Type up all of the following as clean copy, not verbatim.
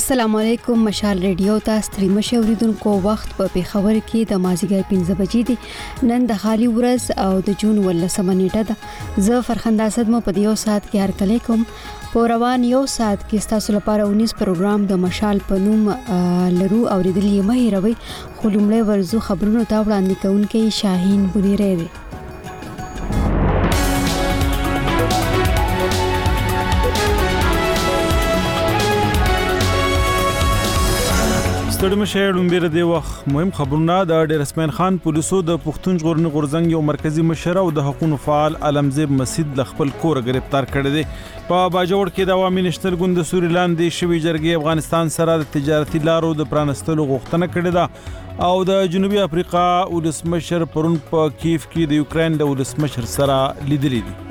السلام علیکم. مشال ریډیو ته ستړي مشه اوریدونکو وخت په پیښور کې د مازیګر 15 بجې دی. نن د خالي ورځ او د جون 18 نیټه ده. زه فرخنده اسد مو په دیو سات کې هرکلی کوم. په روان یو سات کې تاسو لپاره 19 پروګرام د مشال په نوم لرو اوریدلې مه هیروئ. خو لومړی ورزو خبرونو ته وړاندې کوونکی شاهین بنيري دی. ستړي مشه ډومبیر دی وخت مهم خبرونه. د ډیر اسماعیل خان پولیسو د پښتون ژغورنې غورځنګ یو مرکزی مشر او د حقوقو فعال علمزیب مسعود د خپل کور گرفتار کړی دی. په باجوړ کې د عوامي نشتل ګوند د سوري لاندې شوی جرګې افغانستان سره د تجارتي لارو د پرانستلو غوښتنه کړې ده او د جنوبي افریقا ولسمشر پرون په کیف کې د یوکرين د ولسمشر سره لیدلې دي.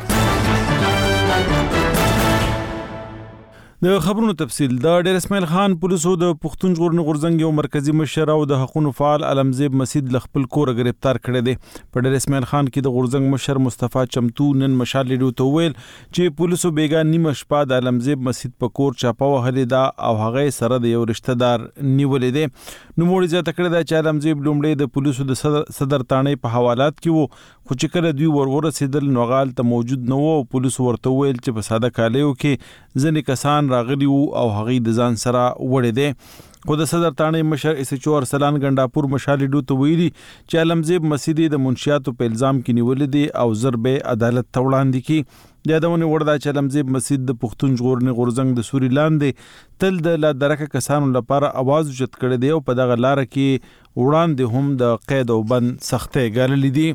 د خبرونو تفصیل. د ډیر اسماعیل خان پولیسو د پښتون ژغورنې غورځنګ یو مرکزی مشر او د حقوقو فعال علمزیب مسعود ل خپل کور گرفتار کړی دی. په ډیر اسماعیل خان کې د غورځنګ مشر مصطفی چمتو نن مشال لیدو ته ویل چې پولیسو بیګا نیمه شپه د علمزیب مسعود په کور چاپه وهلې ده او هغه سره د یو رشتہ دار نیولې دی. نو موږ زیاته کړی دا چې علمزیب لومړی د پولیسو د صدر تانې په حوالات کې وو، خو چې کله دوی ورسېدل نو غال ته موجود نه وو. پولیسو ورته ویل چې په ساده کالیو کې ځنې کسان راغلي وو او هغه د ځان سره وړي دي. خو د صدر تانې مشر SHO ارسلان ګنداپور مشال لیدو ته ویلي چې علمزیب مسعود د منشیاتو په الزام کې نیولې دي او ضرب عدالت ته وړاندې کی. د یادونه وړ دا چې علمزیب مسعود د پښتون ژغورنې غورځنګ د سوري لاندې تل د لا درکه کسانو لپاره आवाज اوچت کړی دی او په دغه لار کې وړاندې هم د قید او بند سختۍ ګاللې دي.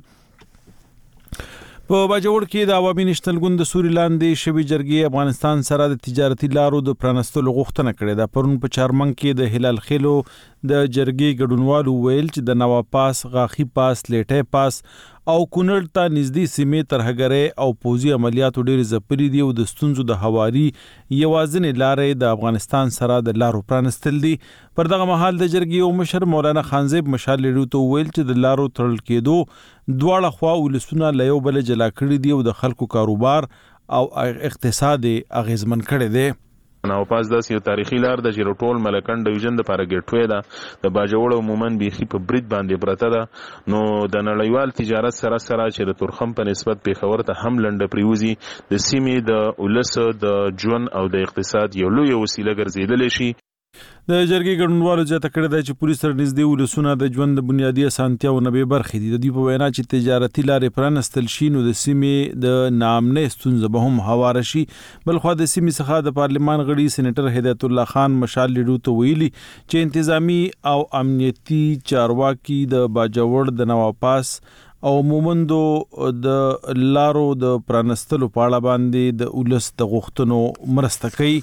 په باجوړ کې د عوامي نشتل ګوند د سوري لاندې شوی جرګې افغانستان سره د تجارتي لارو د پرانستلو غوښتنه کړې ده. پرون په چارمنګ کې د هلال خیلو د جرګې ګډونوالو ویل چې د نواب پاس، غاخي پاس، لیټه پاس او کونړ ته نږدې سیمې ترهګرۍ او پوځي عملیاتو ډېر زپري دي او د ستونزو د هواري یوازینې لارې د افغانستان سره د لارو پرانستل دي. پر دغه مهال د جرګې او مشر مولانا خانزیب مشال لیدو ته ویل چې د لارو تړل کېدو دواړه خوا ولسونه له یو بل جلا کړي دي او د خلکو کاروبار او اقتصاد اغیزمن کړي دي. نو پاس داس یو تاریخي لار د جیروټول ملکن ډیویژن د پاره ګټوي ده د باجوړ عموما بيخي په برید باندې پرته ده. نو د نړیوال تجارت سره چې د تورخم په نسبت پیښور ته هم لنډ پریوزي د سیمې د ولس د ژوند او د اقتصاد یو لوی وسیله ګرځیدل شي. د جرګې ګډونوالو زیاته کړې ده چې پولیس سره نږدې ولسونه د ژوند د بنیادي اسانتیاو نه بې برخې دي. د دوی په وینا چې تجارتي لارې پرانستل شي نو د سیمې د ناامنۍ ستونزه به هم هواره شي. بلخوا د سیمې څخه د پارلمان غړي سېنیټر هدایت الله خان مشال لیدو ته ویلي چې انتظامی او امنیتي چارواکي د باجوړ د نواب پاس او مومندو د لارو د پرانستلو په اړه باندې د ولس د غوښتنو مرسته کوي.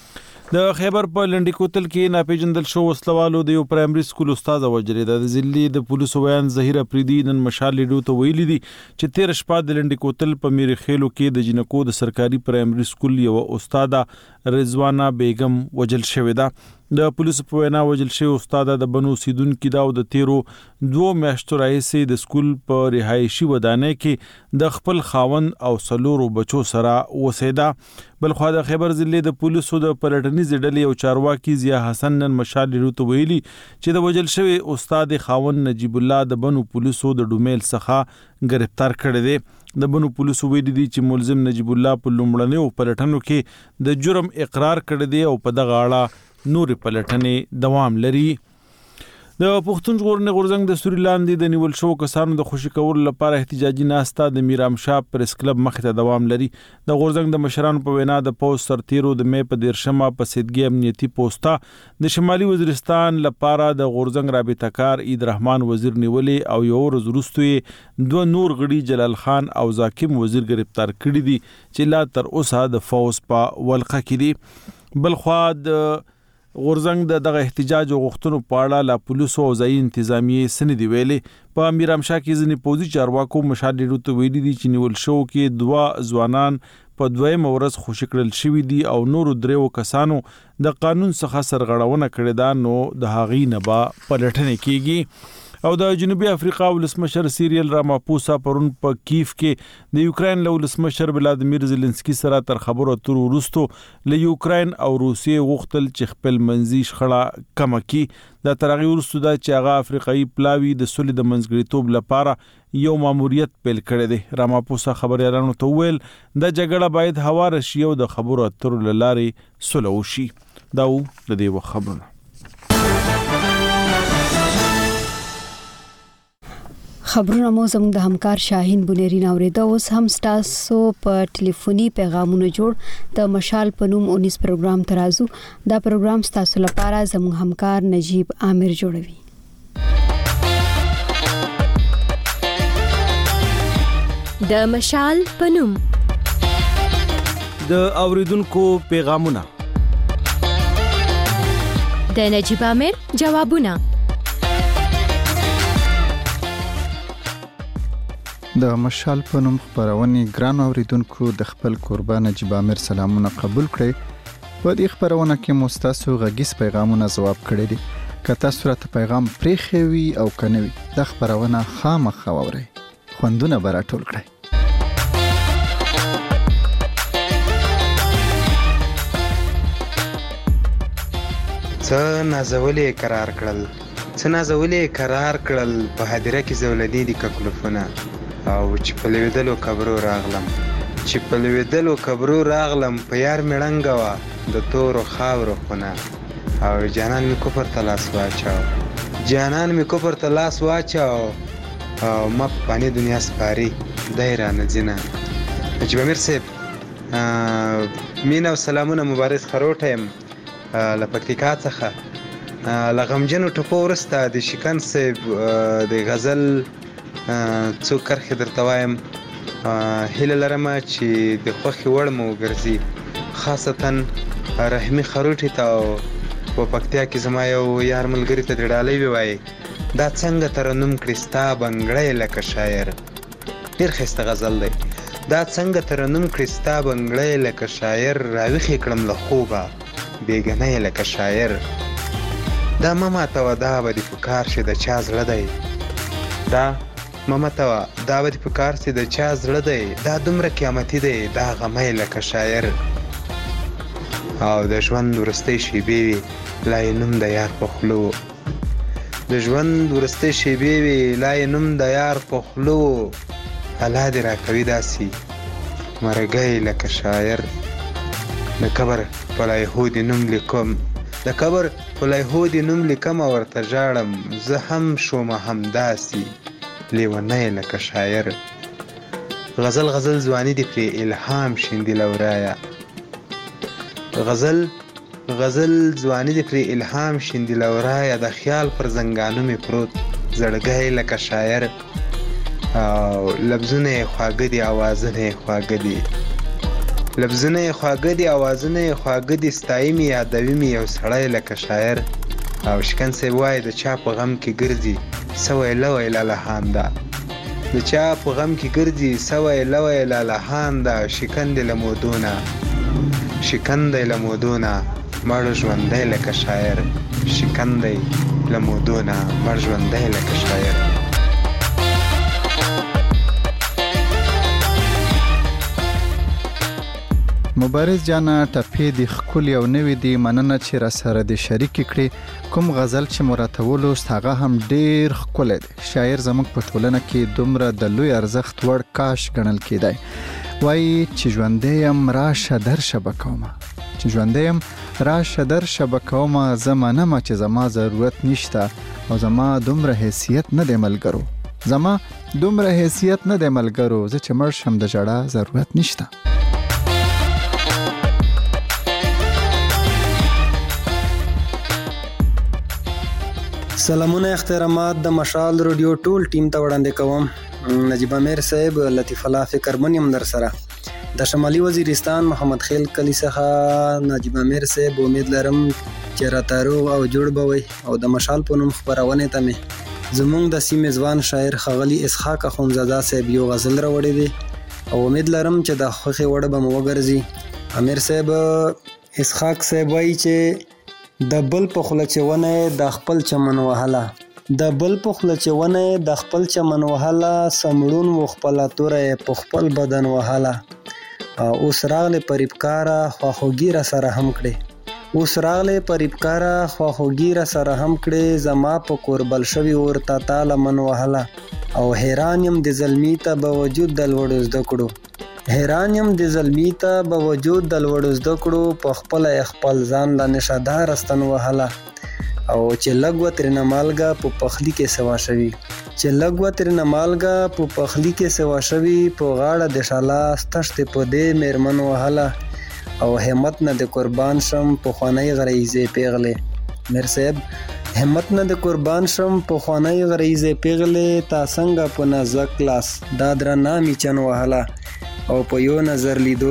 د خیبر په لنډی کوتل کې ناپېژندل شو وسلوالو د یو پرایمري سکول استاد وجری د ضلعي د پولیسو بیان ظهیر افریدي نن مشال لیدو ته ویلي دي چې 13 شپه د لنډی کوتل په میری خېلو کې د جنکو د سرکاري پرایمري سکول یو استاد رضوانه بیگم وجل شوې ده. د پولیسو په وینا وجل شوی استاد د بنو سیدون کې دا د 2 میاشتو راهیسې د سکول په رهایشي ودانۍ کې د خپل خاوند او سلورو بچو سره وسیده. بلخوا د خیبر ضلع د پولیسو د پلټنیز ډلې او چارواکي ضیا حسن نن مشال لیدو ته ویلي چې د وجل شوی استاد خاوند نجیب الله د بنو پولیسو د ډومیل څخه گرفتار کړی دی. د بنو پولیسو ویلي دي چې ملزم نجیب الله په لومړنیو پلټنو کې د جرم اقرار کړی دی او په دغه اړه نور پلټنې دوام لري. د پښتون ژغورنې غورځنګ د سوري لاندې د نیول شو کسانو د خوشي کولو لپاره احتجاجي ناسته د میرام شاه پریس کلب مخ ته دوام لري. د غورځنګ د مشرانو په وینا د پوز سرتیرو د مې په 13 په سیدګي امنیتي پوسټه د شمالي وزیرستان لپاره د غورځنګ رابطه کار عید رحمان وزیر نیولې او یو ورځ وروسته 2 نور غړي جلال خان او زاکم وزیر گرفتار کړي دي چې لا تر اوسه د فوز په ولقه کې دي. بلخوا د غورځنګ دغه احتجاج او غوښتنو په اړه لا پولیسو او ځایي انتظامیې سندې ویلې. په میرام شاه کې ځینې پوځي چارواکو مشال لیدو ته ویلي دي چې نیول شو کې 2 ځوانان په 2 ورځ خوشي کړل شوي دي او نورو 3 کسانو د قانون څخه سرغړونه کړې ده نو د هغې نه به پلټنې کیږي. او د جنوبي افریقا ولسمشر سیریل راماپوسا پرون په کیف کې د یوکرين له ولسمشر ولادیمیر زيلنسکي سره تر خبرو اترو وروسته له یوکرين او روسیې غوښتل چې خپل منځي شخړه کم کړي. دا ترغي ورسته دا چې هغه افریقایي پلاوی د سولې د منځګړیتوب لپاره یو ماموریت پیل کړی دی. راماپوسا خبريالانو ته ویل د جګړه باید هواره شي او د خبرو اترو لارې سوله وشي. دا و د دې خبرونه. خبرونه مو زموږ د همکار شاهین بنيرین اوریدا. اوس هم تاسو په ټلیفوني پیغامونو جوړ د مشال په نوم 19 پروګرام ترازو. دا پروګرام تاسو لپاره زموږ همکار نجیب عامر جوړوي. د مشال په نوم د اوریدونکو پیغامونه، د نجیب عامر جوابونه، د مشال په نوم خبرونه ګران اوریدونکو د خپل قربان نجیب عامر سلامونه قبول کړئ. په دې خبرونه کې مستاسو غږیز پیغامونه جواب کړی دي. که تاسو راته پیغام پریخوي او کنوي د خبرونه خامخا اورئ، خوندونه به راټول کړئ. څه نازولې قرار کړل په هدیره کې زولدي دي ککلفونه، او چې په لویدلو قبرو راغلم په یار مړنګ وا د تورو خاورو خونه، او جانان می کفر تلاس واچاو او ما په دنیا سپاری دایره نزینه. نجیب عامر صاحب مینا او سلامونه مبارز خروټم لپکتیکا څخه لغمجنو ټکو ورسته د شکن صاحب د غزل څو کرخې درته وایم. هیله لرم چې د خوښې وړ مو وګرځي، خاصتا رحمي خروټي ته په پکتیا کې زما یو یار ملګري ته د ډالۍ ووایي دا څنګه ترنم کړي ستا بنګړی لکه شاعر. ډېر ښایسته غزل دی. دا څنګه ترنم کړي ستا بنګړی لکه شاعر، راویښې کړم له خوبه بیګنی لکه شاعر. دا ماما ته دا به دې په کار شي د چا زړه دی، دا ماما ته دا به دې په کار شي د چا زړه دی، دا دومره قیامتي دی دا غمی لکه شاعر. او د ژوند ورستۍ شېبې وي لا یې نوم د یار په خولو، د ژوند ورستۍ شېبې وي لا یې نوم د یار په خولو، الله دې راکوي داسې مرګی لکه شاعر. د قبر په لایهودي نوم لیکم، د قبر په لایهودي نوم لیکم او ورته ژاړم، زه هم شوم همداسې لیونی لکه شاعر. غزل ځواني دې پرې الهام شیندي لورایا، غزل ځواني دې پرې الهام شیندي لورایا، د خیال پر زنګانو مې پروت زړګی لکه شاعر. او لفظونه یې خواږه دي اوازونه یې خواږه دي، لفظونه یې خواږه دي اوازونه یې خواږه دي، ستایي مې یادوي مې یو سړی لکه شاعر. او شکن صاحب وایي د چا په غم کې ګرځي سوی لوی لالهان ده، د چا په غم کې ګرځي سوی لوی لالهان ده. شکن دی لمودونه مړ ژوندی لکه شاعر، شکن دی لمودونه مړ ژوندی لکه شاعر. مبارز جانا ټپې د خکل یو نوې دی، مننه چې را سره د شریک کړي. کوم غزل چې مراتولو هغه هم ډیر خکل دی. شاعر زموږ په ټولنه کې دومره د لوی ارزښت وړ کاش ګڼل کېدای. وایي چې ژوندیم راشه درشه بکومه، چې ژوندیم راشه درشه بکومه، زمانه ما چې زما ضرورت نشته او زما دومره حیثیت نه دی ملګرو، زما دومره حیثیت نه دی ملګرو، زه چې مړ شم د ژړا ضرورت نشته. سلامونه احترامات د مشال رادیو ټول ټیم ته وړاندې کوم. نجیب عامر صاحب لطیف الله فکرمن یم در سره. د شمالي وزیرستان محمد خیل کلی څخه نجیب عامر صاحب امید لرم چې راته روغ او جوړ به وي او د مشال په نوم خپرونې ته مې زموږ د سیمې ځوان شاعر ښاغلي اسحاق اخوندزاده صاحب یو غزل راوړی دی او امید لرم چې د خوښې وړ به مو وګرځي. عامر صاحب اسحاق صاحب وایي چې د بل په خوله چې ونه د خپل چمن وهله، د بل په خوله چې ونه د خپل چمن وهله، سمړون و خپله توره په خپل بدن وهله. اوس راغلی په ریبکاره خواخوږي را سره هم کړې، اوس راغلی په ریبکاره خواخوږي را سره هم کړې. زما په کور بل شوي ورته تا لمن وهله، او حیران یم د زلمي ته به وجود د لوړو زده کړو، حیران یم د زلمي ته به وجود د لوړو زده کړو. په خپله خپل ځان له نشهداره ستن وهله، او چې لږ و ترېنه مالګه په پخلي کې سوا شوي، چې لږ و ترېنه مالګه په پخلي کې سوا شوي. په غاړه د شاله ستشتې په دې مېرمن وهله، او همت نه د قربان شم پخوانی غریزې پیغلې. میر صاحب همت نه د قربان شم پخوانی غریزې پیغلې، تا څنګه په نازک لاس دا درنه میچن وهله. او په یو نظر لیدو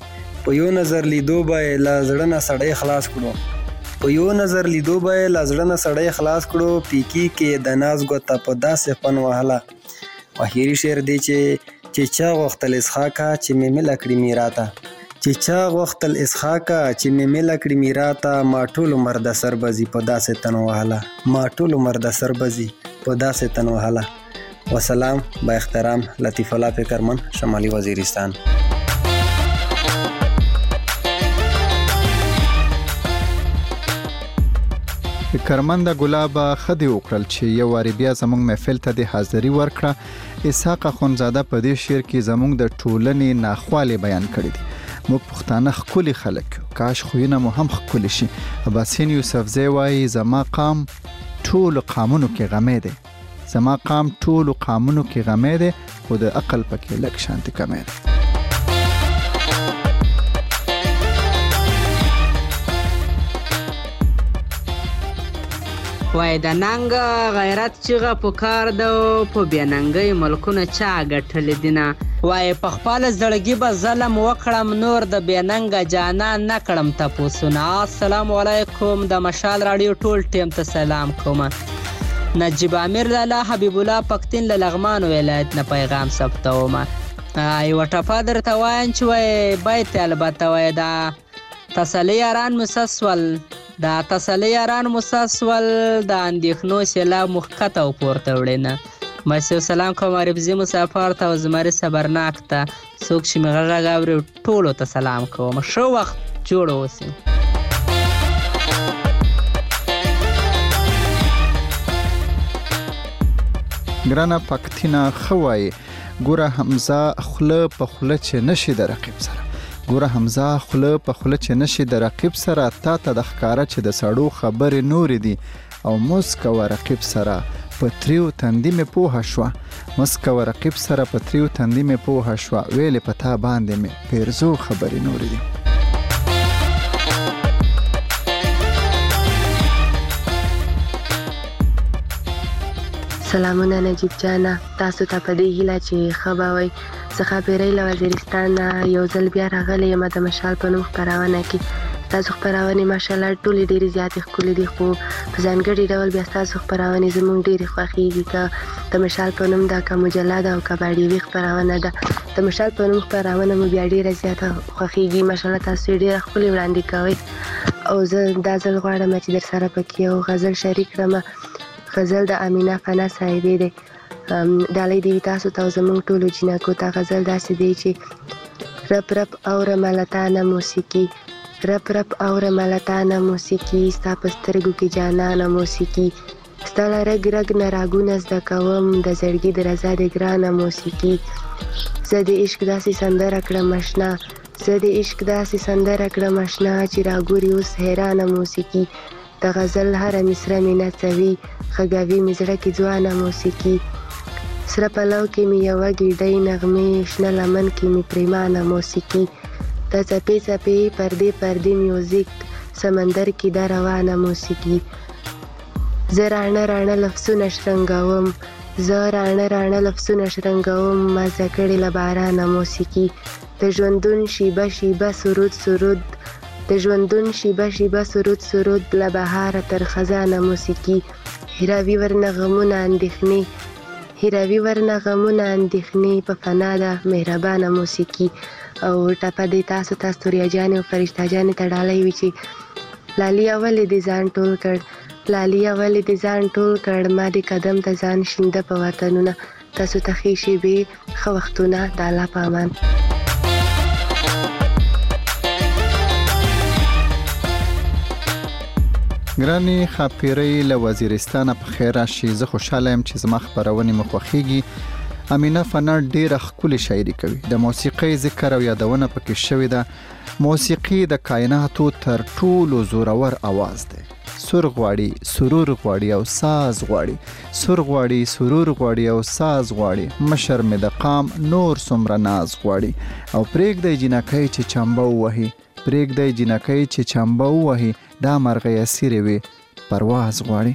به یې له زړه نه سړی خلاص کړو، په یو نظر لیدو به یې له زړه نه سړی خلاص کړو. پیکی کې د ناز ګوته په داسې فن وهله. اخري شعر دی چې چا غوښتل اسحاقه چې مې مله کړي میراته، چې چا غوښتل اسحاقه چې مې مله کړي میراته. ما ټول عمر د سر بزي په داسې تن وهله، ما ټول عمر د سر بزي په داسې تن وهله. وسلام، با احترام، لطیف الله فکرمن، شمالي وزیرستان. فکرمنده ګلابه خدي وکړل چې یو واری بیا زموږ محفل ته د حاضری ورکړه. اسحاق اخونزاده په دې شعر کې زموږ د ټولنې ناخواله بیان کړی دی. موږ پښتانه ښکلي خلک، کاش خوینه مو هم ښکلي شي. عباسین یوسفزی وایي زما قام ټول قامونو کې غمې دی، زما قام ټول قامونو کې غمې دی، خو د عقل پکې لږ شانتي کمې دی. وای د ننګ غیرت چیغه پکار ده، په بېننګۍ ملکونه چا ګټلې دینه. وای په خپل زړګي به ظلم وکړم، نور د بېننګه جانان نه کړم تپوسونه. السلام علیکم، د مشال راډیو ټول ټیم ته سلام کوم. نجیب امیر لالا حبیب الله پښتون له لغمان ولایت نه پیغام ثبتوم. یو ټپه درته وایم چې وای بیت البته وای دا تسلی یاران مسسول، دا تسلی یاران مسسول، د اندېښنو سیلاب مخکته او پورته وړینه. مسیو سلام کوم عربزي مسافر ته او زمري صبرناک ته، څوک چې مې غږ اوري ټولو ته سلام کوم. ښه وخت جوړ اوسئ. ګرانه پکتینا خوای ګوره حمزه خله په خله چې نشي د رقیب سره، ګوره حمزه خله په خله چې نشي د رقیب سره. تا ته د ښکارا چې د سړو خبرې نورې دي، او مسکه و رقیب سره په تریو تندې مې پوهه شوه، مسکه و رقیب سره په تریو تندې مې پوهه شوه، ویلې په تا باندې مې پیرزو خبرې نورې دي. سلامونه نجیب جانا، تاسو ته په دې هیله چې ښه به وئ. زه خاپیرۍ له وزیرستان نه یو ځل بیا راغلی یم د مشال په نوم خپرونه کې. ستاسو خپرونې ماشاءالله ټولې ډېرې زیاتې ښکلې دي، خو په ځانګړي ډول بیا ستاسو خپرونې زموږ ډېرې خوښېږي. که د مشال په نوم ده، که مجله ده، او که باډیوي خپرونه ده. د مشال په نوم خپرونه مو بیا ډېره زیاته خوښېږي. ماشاءالله تاسو یې ډېره ښکلې وړاندې کوئ. او زه دا ځل غواړم چې در سره پکې یو غزل شریک کړم. غزل د امینه فنا صاحبې دی. ډالۍ دې وي تاسو ته او زموږ ټولو جینکو ته. غزل داسې دی چې رب رب اورمه له تانه موسیقي، رب رب اورمه له تانه موسیقي، ستا په سترګو کې جانانه موسیقي، ستا له رګ رګ نه راګونه زده کوم، د زړګي د رضا د ګرانه موسیقي. زه د عشق داسې سندره کړم اشنا، زه د عشق داسې سندره کړم اشنا، چې راګوري اوس حیرانه موسیقي. د غزل هره مصره مې نڅوي، غږوي مې زړه کې ځوانه موسیقي. سره پلو کې مې یوه ګیډۍ نغمې، شنه لمن کې مې پریمانه موسیقي. د څپې څپې پردې پردې میوزیک، سمندر کې دا روانه موسیقي. زه راڼه راڼه لفظونه شرنګوم، زه راڼه راڼه لفظونه شرنګوم، مزه کړې له بارانه موسیقي. د ژوندون شیبه شیبه سرود سرود، د ژوندون شیبه شیبه سرود سرود، له بهاره تر خزانه موسیقي. هیروي ورنه غمونه اندېښنې، هیروي ورنه غمونه اندېښنې، په فنا ده مهربانه موسیقي. او ټپه دې تاسو ته ستوریا جانې او فرشته جانې ته ډالۍ وي چې لالیا ولې دې ځان ټول کړ، لاليه ولې د ځان ټول کړ ما د قدم ته ځان شینده په وطنونه تاسو ته ښې شېبې ښه وختونه د الله په امان. ګراني خاپیرۍ له وزیرستانه په خیر راشي. زه خوشاله یم چې زما خبرونه مو خوښیږي. امینه فنر ډیره ښکلې شاعري کوي. د موسیقۍ ذکر او یادونه پکې شوې ده. موسیقي د کائناتو تر ټولو زورور आवाज دی. سور غواړي سرور غواړي او ساز غواړي. سور غواړي سرور غواړي او ساز غواړي. مشر مې د قام نور څومره ناز غواړي. او پرېږدی جنکۍ چې چمبه ووهي. پرېږدی جنکۍ چې چمبه ووهي. دا مرغۍ اسیرې وي پرواز غواړي.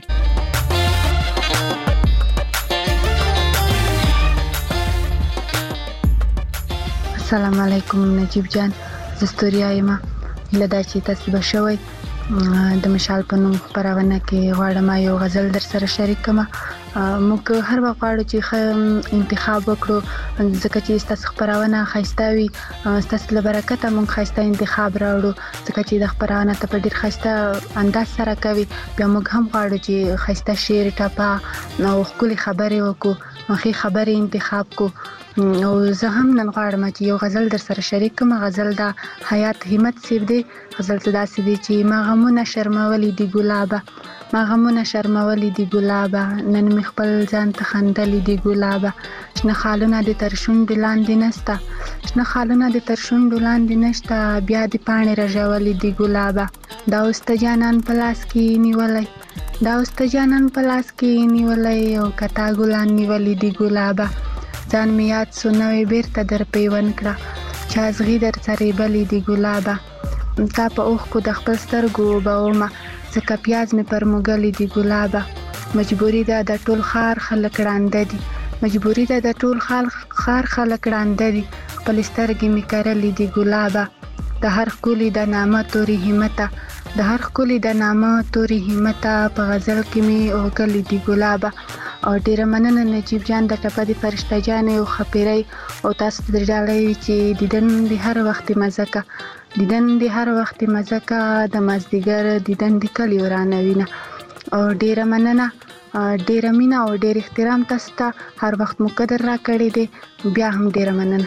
السلام علیکم نجیب جان، زه ستوریا یم. هیله ده چې تاسو به شوئ. د مشال په نوم خپرونه کې غواړم یو غزل در سره شریک کړم. موږ هر وخت غواړو چې ښه انتخاب وکړو، ځکه چې ستاسو خپرونه ښایسته وي. ستاسو له برکته موږ ښایسته انتخاب راوړو، ځکه چې د خپرونه ته په ډېر ښایسته انداز سره کوي. بیا موږ هم غواړو چې ښایسته شعر ټپه او ښکلې خبرې وکړو، ښې خبرې انتخاب کړو. او زه هم نن غواړم چې یو غزل در سره شریک کړم. غزل د حیات همت صاحب دی. غزل ته داسې دی چې ما غمونه شرمولي دي ګلابه، ما غمونه شرمولي دي ګلابه، نن مې خپل ځان ته خندلي دي ګلابه. شنه خالونه د تر شونډو لاندې نشته، شنه خالونه د تر شونډو لاندې نشته، بیا د پاڼې رژولي دي ګلابه. دا اوس ته جانان په لاس کې نیولی، دا اوس ته جانان په لاس کې نیولی، او کتا ګلان نیولي دي ګلابه. ځان مې یاد سو نوې بیرته در پیوند کړه، چا زغي در څریبلي دي ګلابه. تا په اوښکو د خپل سترګو اوبومه، ځکه پیاز مې پر موږلي دي ګلابه. مجبوري ده د ټول ښار خلک ړانده دي، مجبوري ده د ټول ښار خلک ړانده دي، خپل سترګې مې کرلي دي ګلابه. د هر ښکلي د نامه تورې همته، د هر ښکلي د نامه تورې همته، په غزل کې مې اوږلي دي ګلابه. او ډیره مننه نجیب جان د ټپه د فرشته جانې او خپیرۍ او تاسو ته ډالۍ چې دیدن د هر وخت مزه کا، دیدن د هر وخت مزه کا، د مازدیګر دیدن د کلی ورانوینه. او ډیره مننه، ډیره مینه او ډیر احترام تاسو ته، هر وخت مو قدر را کړی دی. بیا هم ډیره مننه.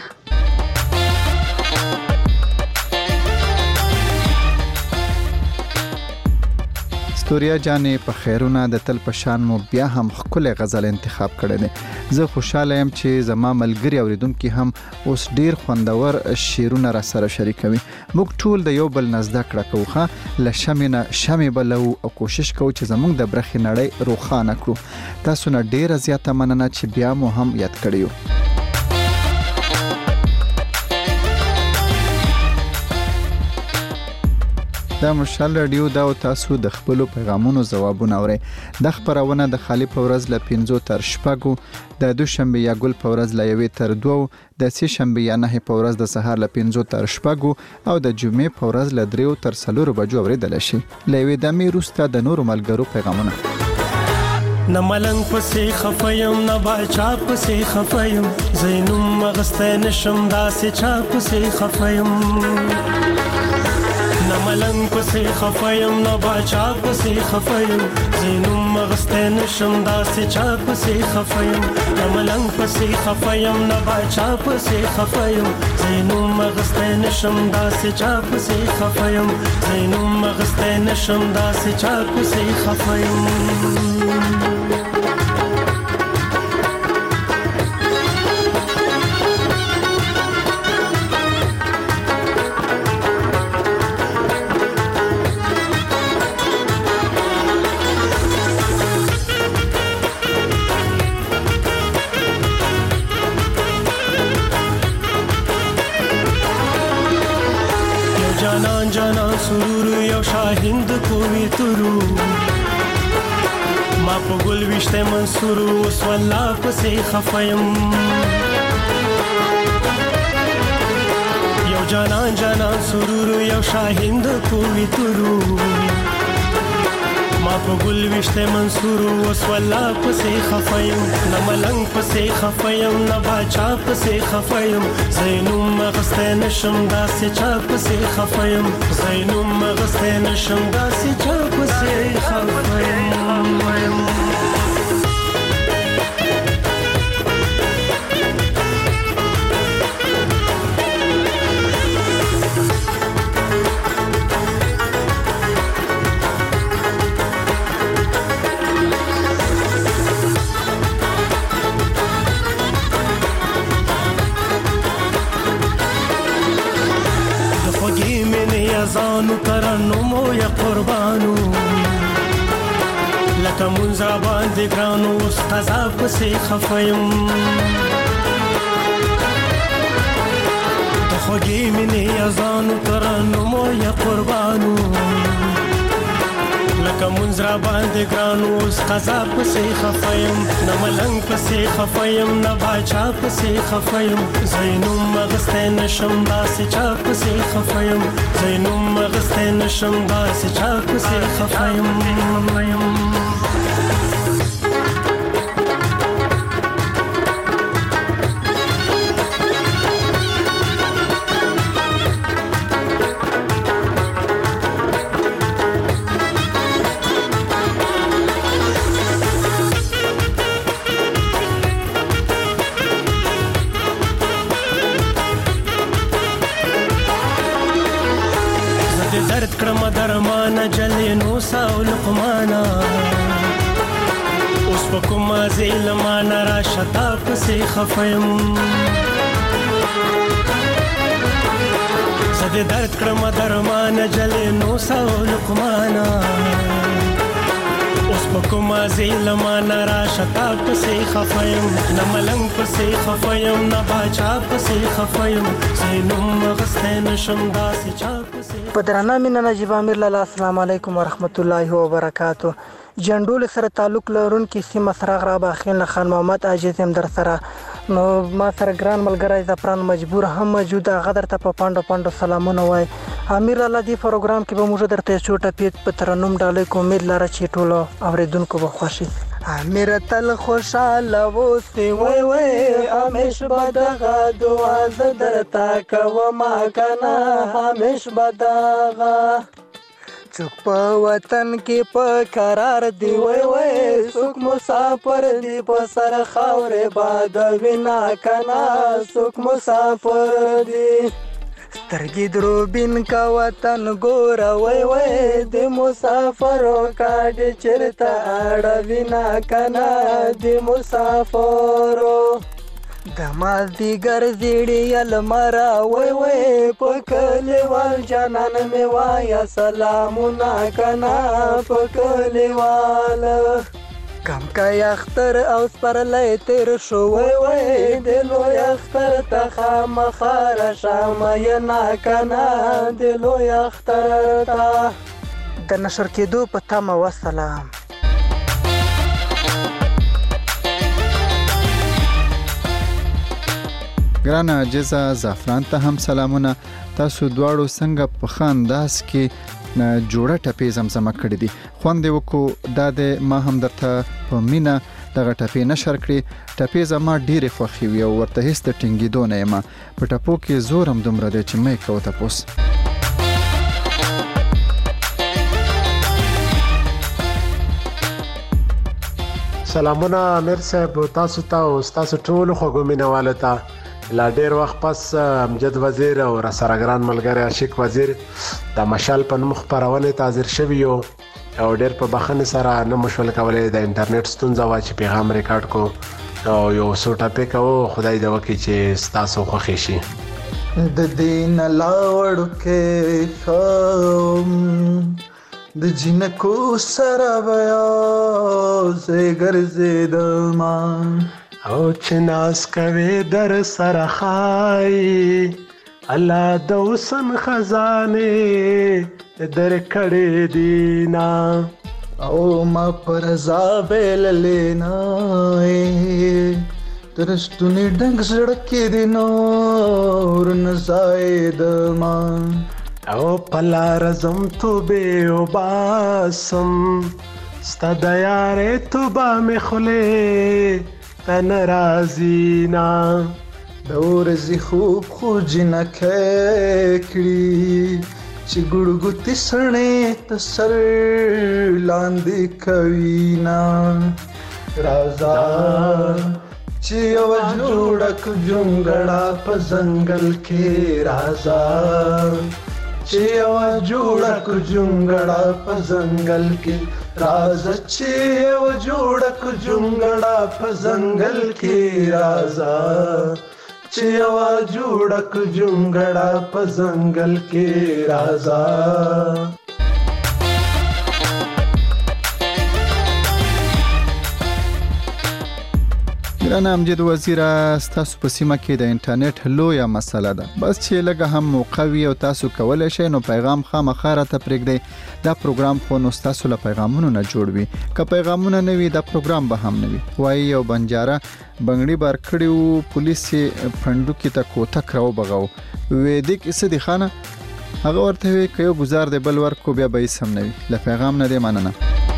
ستوریا جانې په خیرونه د تل په شان مو بیا هم ښکلی غزل انتخاب کړی دی. زه خوشاله یم چې زما ملګري اوریدونکي هم اوس ډیر خوندور شعرونه را سره شریکوي. موږ ټول د یو بل نه زده کړه کوو، ښه له شمې نه شمې بلو او کوشش کوو چې زموږ د برخې نړۍ روښانه کړو. تاسو نه ډیره زیاته مننه چې بیا مو هم یاد کړیو. دا مشال رادیو دا او تاسو د خپل پیغامونو ځوابونه اورئ. د خبرونه د خالی په ورځ ل 5 تر 6، د دوشنبه یا ګل په ورځ ل 1 تر 2، د سه شنبه یا 9 په ورځ د سهار ل 5 تر 6 او د جمعې په ورځ ل 3 تر 4 بجو اوریدل شي. لوي د میروسته د نورو ملګرو پیغامونه. نه ملنګ پسې خفایم نه باچا پسې خفایم، زینوم مغسته نشم داسې چا پسې خفایم. نه ملنګ پسې خفایم نه باچا پسې خفایم، زینوم مغسته نشم داسې چا پسې خفایم. نه ملنګ پسې خفایم نه باچا پسې خفایم، زینوم مغسته نشم داسې چا پسې خفایم، زینوم مغسته نشم داسې چا پسې خفایم. جانان سرور یو شاهند کوي ترو، ما په ګل وشته منصور اوس والله پسې خفایم. یو جانان سرور یو شاهند کوي ترو، ما په ګل وشته منصور وس والله پسې خفایم نه ملنګ پسې خفایم نه باچا پسې خفایم زینوم مغسته نشم داسې چا پسې خفایم زینوم مغسته نشم داسې چا پسې خفایم زانو ترنمو یا قربانو لکه منځ را باندې ګرانو اوس قضا پسې خفایم د خوږې مینې یا زانو ترنمو یا قربانو لکه منځ را باندې ګرانو اوس قضا پسې خفایم نه ملنګ پسې خفایم نه باچا پسې خفایم زینوم مغسته نشم داسې چا پسې خفایم زینوم مغسته نشم داسې چا پسې خفایم درمانه جلینو ساو لقمانا اوس په کومه زیلمانه را شتا پسې خفایم زه د درد کړم درمانه جلینو ساو لقمانا اوس په کومه زیلمانه را شتا پسې خفایم نه ملنګ پسې خفایم نه باچا پسې خفایم زینوم مغسته نشم داسې چا پسې په درنه مینه نجیب امیر لاله السلام علیکم ورحمت الله وبرکاتو جنډول سره تعلق لرونکي سیمه سره غراب اخین خان محمد عاجز هم در سره نو ما سره ګران ملګری زفران مجبور هم موجود غدر ته په پاندو سلامونه وای امیر الله دی پروګرام کې به موږ درته چوټه پیټ په ترنم ډالې کوم امید لاره چې ټولو اوریدونکو به خوشي امیر تل خوشاله وسی وای وای همیش بدغه دعا درتا کوم کنه همیش بدغه چوک په وطن کې په قرار دی وای وای څوک مسافر دی په سر خاورې باد وینا کنه څوک مسافر دی سترګې دروبین کا وطن ګور وای وای د مسافرو کاډ چرته اړه وینا کنه د مسافرو د مازدیګر زیړې المرا وای وای په کلیوال جانان مې وایا سلامونه کنه په کلیوال کم کای اختر او سپرلې تیر شو وای وای د لوی اختر ته خامخار شام یې نا کنه د لوی اختر ته د نشر کېدو په تمه وسلام ګران عاجزه زعفران ته هم سلامونه تاسو دواړو څنګه په خانداس کې جوړه ټپې زمزمه کړې دي خوند وکړو دا د ما هم درته په مینا دغه ټپې نشر کړې ټپې زما ډېرې خوښې وي او ورته هیڅ د ټینګېدو نه یم په ټپو کې زور هم دومره دی چې مې کوه تپوس سلامونه امیر صاحب تاسو ته او تاسو ټول خوږو مینهوالو ته لا ډیر وخت پس امجد وزیر او رسرګران ملګری عاشق وزیر د مشال په نوم خبرونه تازر شوی او ډیر په بخښنې سره نه مشول کولای د انټرنیټ ستونزه وا چې پیغام ریکارډ کو او یو څو ټاپې کو خدای دې وکړي چې تاسو خوښ شي د دین لاوړ کې خام د جنکو سره بیا زه ګرځیدم او چې ناز کوي در سره خای الله د حسن خزانه در کړې دینا او ما پر زابل لینا درستونی ډنګ سړکې دی نور نزاید ما او پلار زم تو به او باسم ستا د یارې تو با می خولې ته ناراضینا د ورځې خوب خو جنکې کړي چې ګړګوتې سړې ته سر لاندې کوي نا راځه چې یو جوړک جونګړه په ځنګل کې راځه چې یو جوړک جونګړه په ځنګل کې راځه چې یو جوړک جونګړه په ځنګل کې راځه چې یو جوړک جونګړه په ځنګل کې راځه ګرانه امجد وزیر تاسو په سیمه کې د انټرنیټ لویه مسله ده بس چې لږه هم موقع وي او تاسو کولای شئ نو پیغام خامخا راته پرېږدئ دا پروګرام خو نو تاسو له پیغامونو نه جوړ وي که پیغامونه نه وي دا پروګرام به هم نه وي وایي یو بنجاره بنګړي بار کړیو پولیس پندو کې ته کوتک راو بغاو وې دې کیسه دي خانه هغه ورته وی کيو گزار دی بل ورکو بیا به سم نه وي له پیغام نه دی مننه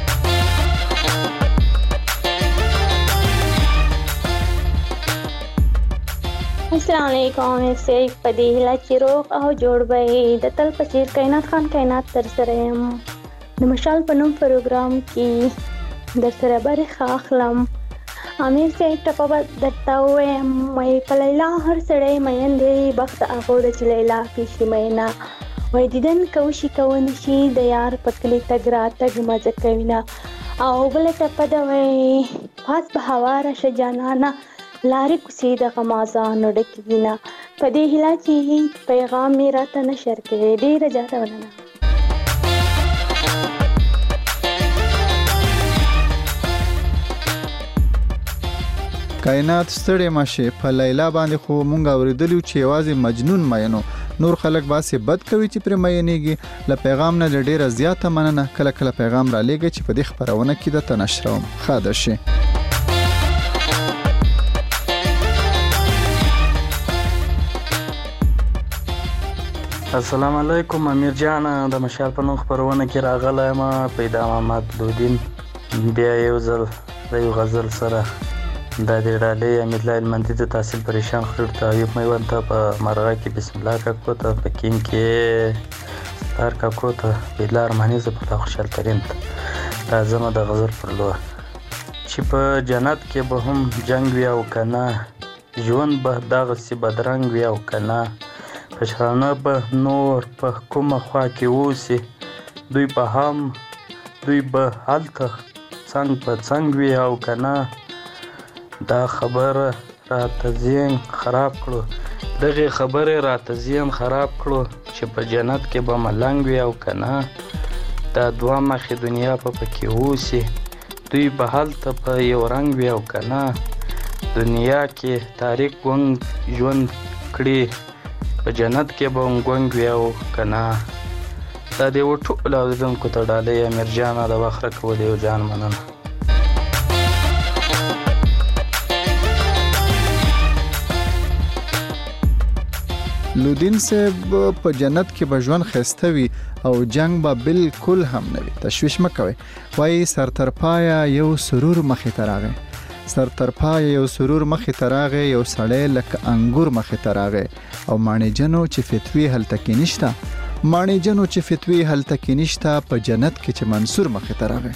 السلام علیکم سیف پدیلا چیروق او جوړ به د تل پچیر کائنات خان کائنات تر سره يم د مشال پنوم پروګرام کې در سره برخه اخلم امیر سیف ټپه درته وایم مې په لیلا هر سړی مېندې بخت هغه د لیلا پیشي مینا وای دیدن کوشي کون شي د یار پکلی تګ را تګ مزه کوینا او بل ټپه د وای پاس په هوا را شجانانا لارې کوسي د غمازانو ډکینا په دې هیله چې پیغام می راته نشر کړي ډیر زیاته ولنه کائنات ستړي ماشه په لیلا باندې خو مونږ اوریدلو چې یوازې مجنون مینو نور خلک باسي بد کوي چې پر مینېږي ل پیغام نه ډیره زیاته مننه کله کله پیغام را لېږي چې په دې خبرونه کې د تنشروم خاطر شي السلام علیکم امیر جان د مشال په نوم خبرونه کې راغلی ما پیدا محمد لودین بیا یو ځل د یو غزل سره د دې ډالې امیر لایل مندي د تحصیل پریشان خرید ته ایوب میوان ته په مرغه کې بسم الله کا کوته په کین کې ستار کا کوته بلار معنی ز په خوشحال ترين راځم د غزل پر لور چې په جنت کې به هم جنگ وي او کنه ژوند به دغه سی بدرنګ وي او کنه پښانه به نور په کومه خوا کې ووسی دوی به هم دوی به هلته څنګ په څنګ وي او کنه دا خبره راته ذهن خراب کړو دغه خبره راته ذهن خراب کړو چې په جنت کې به ملنګ وي او کنه دا دوه مخې دنیا په پکې ووسی دوی به هلته په یو رنګ وي او کنه دنیا کې تاریخ ګونګ ژوند کړي په جنت کې به ګونګ وي او کنه دا دی وټول اوریدونکو ته ډالۍ امیر جان د وخره کول یو جان مننه لودین صاحب په جنت کې به ژوند خسته وي او جنگ به بالکل هم نه وي تشویش مکوئ وای سر تر پایا یو سرور مخې ته راغی سر تر پایا یو سرور مخې ته راغی یو سړی لکه انګور مخې ته راغی او مانی جنو چې فتوی هلته کې نشته مانی جنو چې فتوی هلته کې نشته په جنت کې چې منصور مخې ته راغی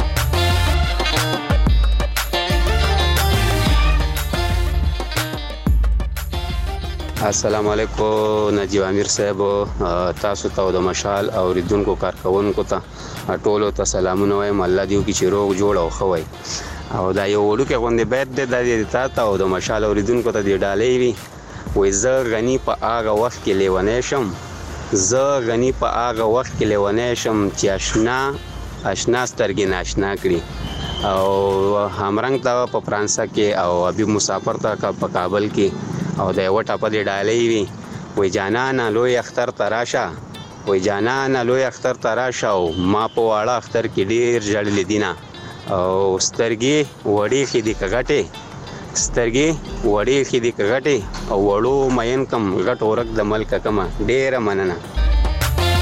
السلام علیکم نجیب امیر صاحب تاسو ته د مشال اوریدونکو کارکونکو ته ټولو ته سلامونه وایم الله دې وکړي چې روغ جوړ او ښه وي او دا یو وړوکی غوندې بیت دی د تا او د مشال اوریدونکو ته دې ډالۍ وي وایي زه غني په هغه وخت کې لیونی شم زه غني په هغه وخت کې لیونی شم چې اشنا سترګې ناشنا کړي او همرنګ ته په فرانسه کې او حبیب مسافر ته په کابل کې او د یو ټاپه دی ډالۍ وي وای جانانه لوی اختر ته راشه وای جانانه لوی اختر ته راشه او ما په واړه اختر کې ډېر ژړلې دي نه او سترګې وړې ښې دي که غټې سترګې وړې ښې دي که غټې او وړو مین کم غټ ورک د ملکه کمه ډېره مننه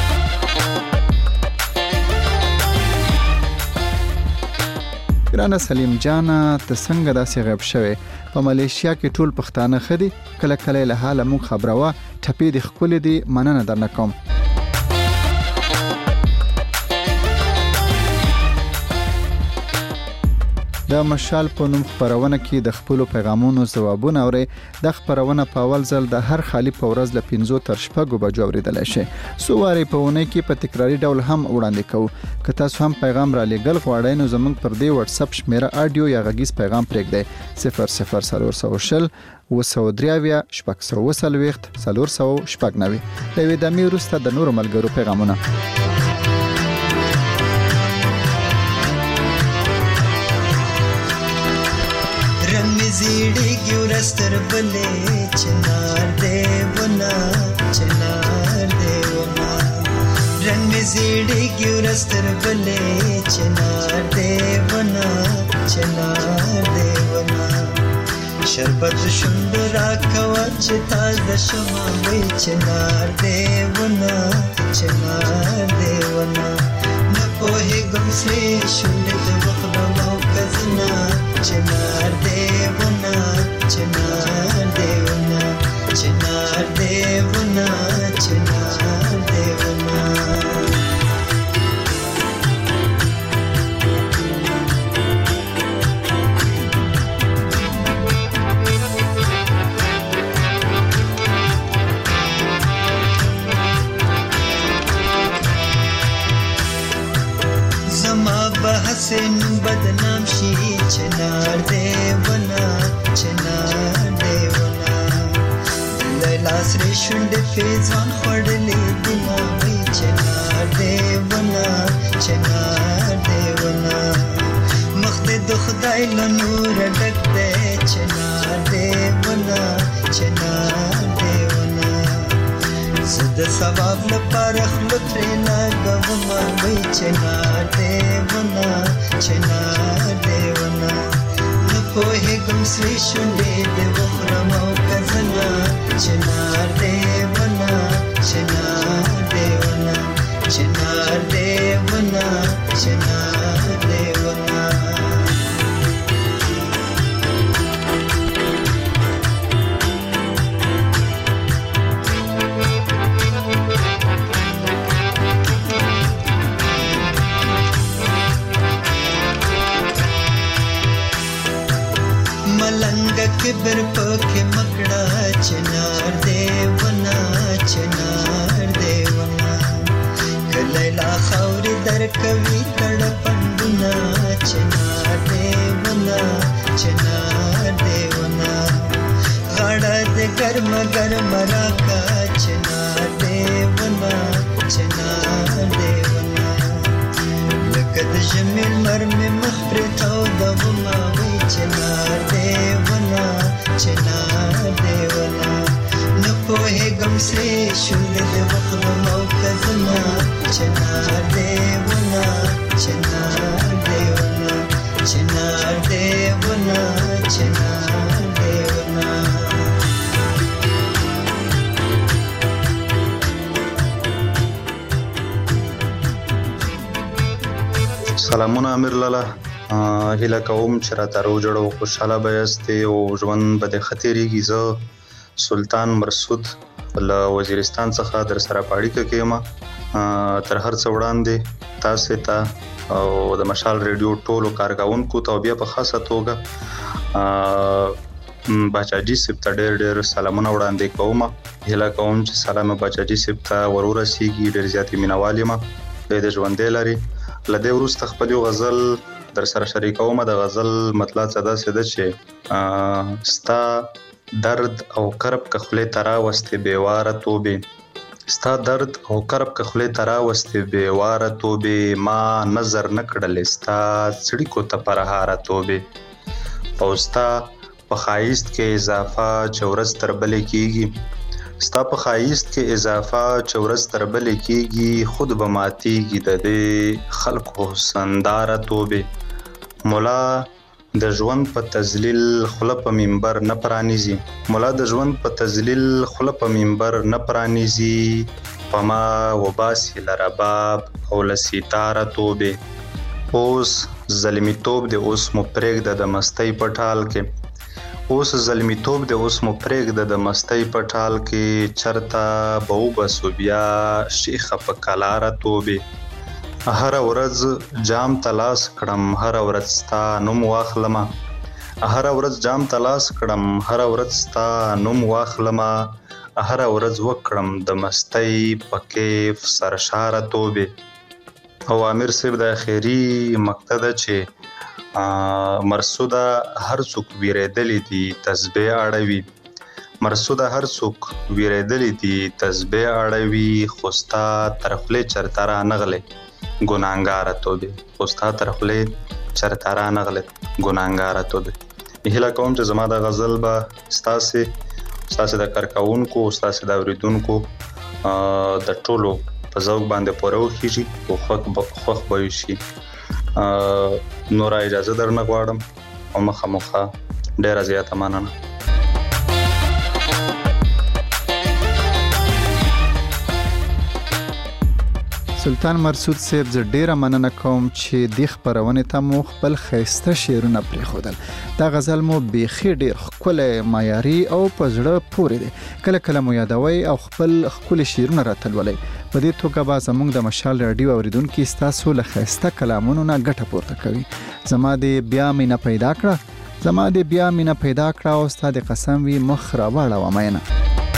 ګرانه سلیم جانا ته څنګه داسې غیب شوی په ملیشیا کې ټول پښتانه خدي کله کله له حاله مو خبروا ټپې د خپل دي مننه درنه کوم. د مشال په نوم خبرونه کې د خپل پیغامونو ځوابونه اوري. د خبرونه په اول ځل د هر خالی په ورځ له 15 تر 6 بجو اوریدل شي. سواري په ونه کې په تکراری ډول هم وړاندې کوو. که تاسو هم پیغام را لېږل غواړئ نو زموږ پر دې واتس اپ شمیره اډیو یا غږیز پیغام پرېږدئ 0040 وسودریاویا شپږ 490 د ویدامي وروسته د نورو ملګرو پیغامونه. زیڑی کیوں رستر بلے چنار دیونا چنار دیونا رنگ میں زیڑی کیوں رستر بلے چنار دیونا چنار دیونا شربت شندرا کواچ تاز دشما بی چنار دیونا چنار دیونا نپوہی گم سے شندر وقلمو کزنا چنار دیونا چنار دیونا چنار دیونا چنار دیونا زما بحسن بدنام شي چنار دیونا چنار دیونا لیلاس ری شوند فیزان خړلې دینا وی چنار دیونا چنار دیونا مخ د خدای له نور ډک دې چنار دیونا چنار دیونا زد ثواب لپاره خلترینا غوما وی چنار دیونا چنار دیونا نپوهی گم سری شنده دی وخرمو کزنا چنار دیونا چنار دیونا چنار دیونا چنار دیونا کبر پکې مکړه چنار دیونا چنار دیونا کلیلا خوري در کوي تړپندنا چنار دیونا چنار دیونا غړ د ګرم ګرم راکا چنار دیونا چنار دیونا لکه د جمیل مرم مخبر تو د وما وی چنار دیونا چنار دیونا نپوهی گم سے شل دی وخلمو کزنا چنار دیونا چنار دیونا چنار دیونا چنار دیونا سلامونه امیر لالا هیله کوم چې را تارو جوړو خوشاله بیاستي او ژوند به د خطرېږي. زه سلطان مرسود له وزیرستان څخه در سره پاړیکه کېما. تر هر څه وړاندې تاسو ته او د مشال ریډیو ټولو کارکونکو ته بیا په خاصه توګه بچاجي سپ ته ډېر سلامونه وړاندې کوم. هیله کوم چې سلام بچاجي سپ ته ورورسیږي. ډېر زیاتې مینوالي ما د ژوندې لري. لدې ورسته خپل غزل در سره شریکوم. د غزل مطلب څه ده چې ستا درد او کرب کخله ترا وسته بیواره توبه ستا درد او کرب کخله ترا وسته بیواره توبه ما نظر نکړل ستا سړی کو ته پرهاره توبه او ستا په خایست کې اضافه چورس تربلې کیږي. ستا په خایست کې اضافه چورس تربلې کیږي. خود به ماتيږي د دې خلکو سنداره توبه مولا د ژوند په تذلیل خله په منبر نه پرانیزي. مولا د ژوند په تذلیل خله په منبر نه پرانیزي. پما وباسي لرباب او لسیتاره توبه اوس زلمیتوب د اوس مو پرېږده د مستۍ په ټال کې اوس زلمیتوب د اوس مو پرېږده د مستۍ په ټال کې چرته به وبسو بیا شیخه په کلاره توبې هره ورځ جام ته لاس کړم هره ورځ ستا نوم واخلمه هره ورځ جام ته لاس کړم هره ورځ ستا نوم واخلمه هره ورځ وکړم د مستۍ په کیف سرشاره توبې او امیر صاحب د خیری مقطع ده چې مرسوده هر څوک ویریدلی دي تسبیح اړوي مرسوده هر څوک ویریدلی دي تسبیح اړوي خوستا تر خولې چرته را نغلې ګناهګاره توبې خوستا تر خولې چرته را نغلې ګناهګاره توبې هیله کوم چې زما د غزل به ستاسې د کارکوونکو ستاسې د اوریدونکو د ټولو په ذوق باندې پوره وخیږي او خوښ به شي نوره اجازه درنه غواړم او مخامخه ډیره زیاته مننه سلطان مرسود صاحب زه ډیره مننه کوم چې د خبرونه ته مو خپل خیسته شعرونه پرېښودل دا غزل مو بیخي ډیر ښکلی معیاري او په زړه پورې دی کله کله مو یادوي او خپل ښکلي شعرونه راتلولئ په دې توګه به زموږ د مشال راډیو اوریدونکي ستاسو له ښایسته کلامونو نه ګټه پورته کوي زما دې بیا مینه پیدا کړه او ستا د قسم وي مخ راواړوه مینه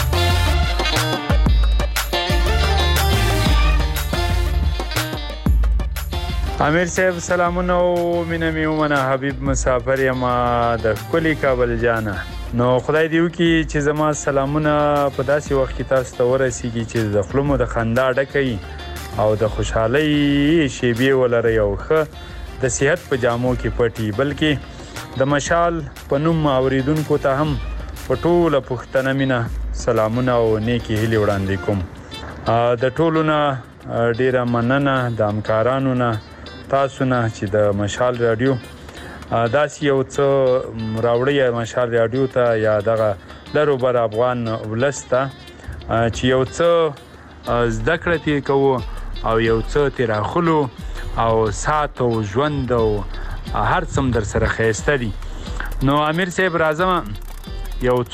امیر صاحب سلامونه او مینه مې ومنه حبیب مسافر یم د ښکلي کابل جانه نو خدای دې وکړي چې زما سلامونه په داسې وخت کې تاسو ته ورسیږي چې د خولو مو د خندا ډکوي او د خوشحالۍ شیبې ولرئ او ښه د صحت په جامو کې پټي بلکې د مشال په نوم اوریدونکو ته هم په ټوله پښتنه مینه سلامونه او نیکې هیلې وړاندې کوم د ټولو نه ډیره مننه د همکارانو نه تاسو نه چې د مشال رادیو داسې یو څه راوړی مشال رادیو ته یا دغه لرو بر افغان ولس ته چې یو څه زده کړه ترې کوو او یو څه ترې راخلو او ساعت او ژوند او هر څه در سره ښایسته دي نو امیر صاحب راځم یو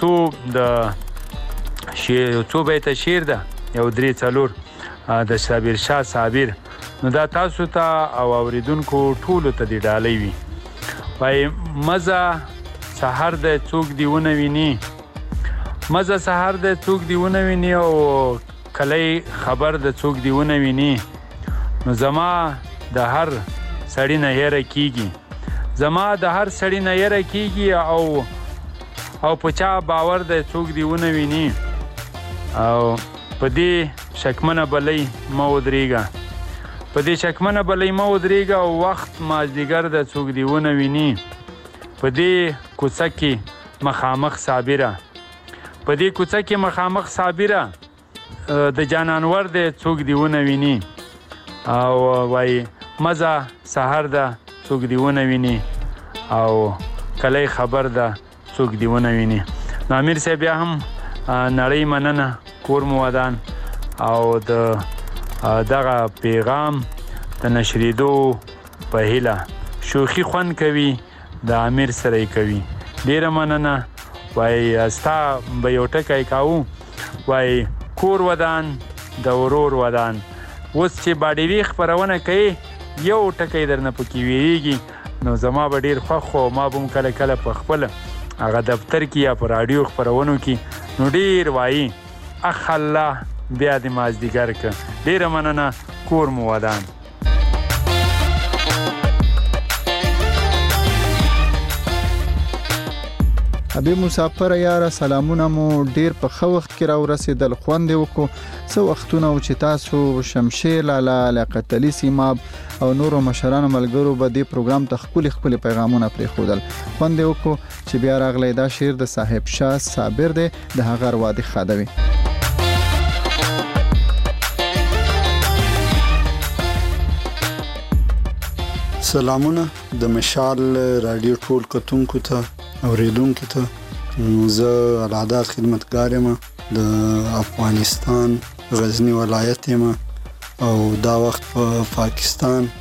څو بیته شعر ده یو 3-4 د صابر شاه صابر نو دا تاسو ته او اوریدونکو ټولو ته دی ډالۍ وي وای مزه سحر د څوک دیونه ویني مزه سحر د څوک دیونه ویني او کلی خبر د څوک دیونه ویني نو زما د هر سړی نه هېره کیږي زما د هر سړی نه هېره کیږي او په چا باور د څوک دیونه ویني او په دې شکمنه بلۍ مه ودرېږه په دې شکمنه بلۍ مه ودرېږه او وخت مازدیګر د څوک دیونه ویني په دې کوڅه کې مخامخ صابره په دې کوڅه کې مخامخ صابره د جانانور د څوک دیونه ویني او وای مزه سحر ده څوک دیونه ویني او کلی خبر ده څوک دیونه ویني نو امیر صاحب بیا هم نړۍ مننه کور مو ودان او د دغه پیغام د نشریدو په هیله شوخي خوند کوي د امیر سره کوي ډیره مننه وای ستا به یو ټکی کاوه وای کور ودان د ورور ودان اوس چې باډیوي خپرونه کوي یو ټکی درنه پکې ویریږي نو زما به ډیر خوښ و ما به هم کله کله په خپل هغه دفتر کې یا په راډیو خپرونو کې نو ډیر وایي اخ الله بیا د مازدیګر که ډیره مننه کور مو ودان حبیب مسافر یاره سلامونه مو ډیر په ښه وخت کې راورسېدل خوند یې وکړو څه وختونه و چې تاسو شمشیر لالا لیاقت علي سیماب او نورو مشرانو ملګرو به دې پروګرام ته ښکلي پیغامونه پرېښودل خوند یې وکړو چې بیا راغلی دا شعر د صاحب شاه صابر دی د هغه اروا دې ښاده وي سلامونه د مشال رادیو ټول کتونکو ته اوریدونکو ته زه العداد خدمتګار یم د افغانستان غزنی ولایت یم او دا وخت په پاکستان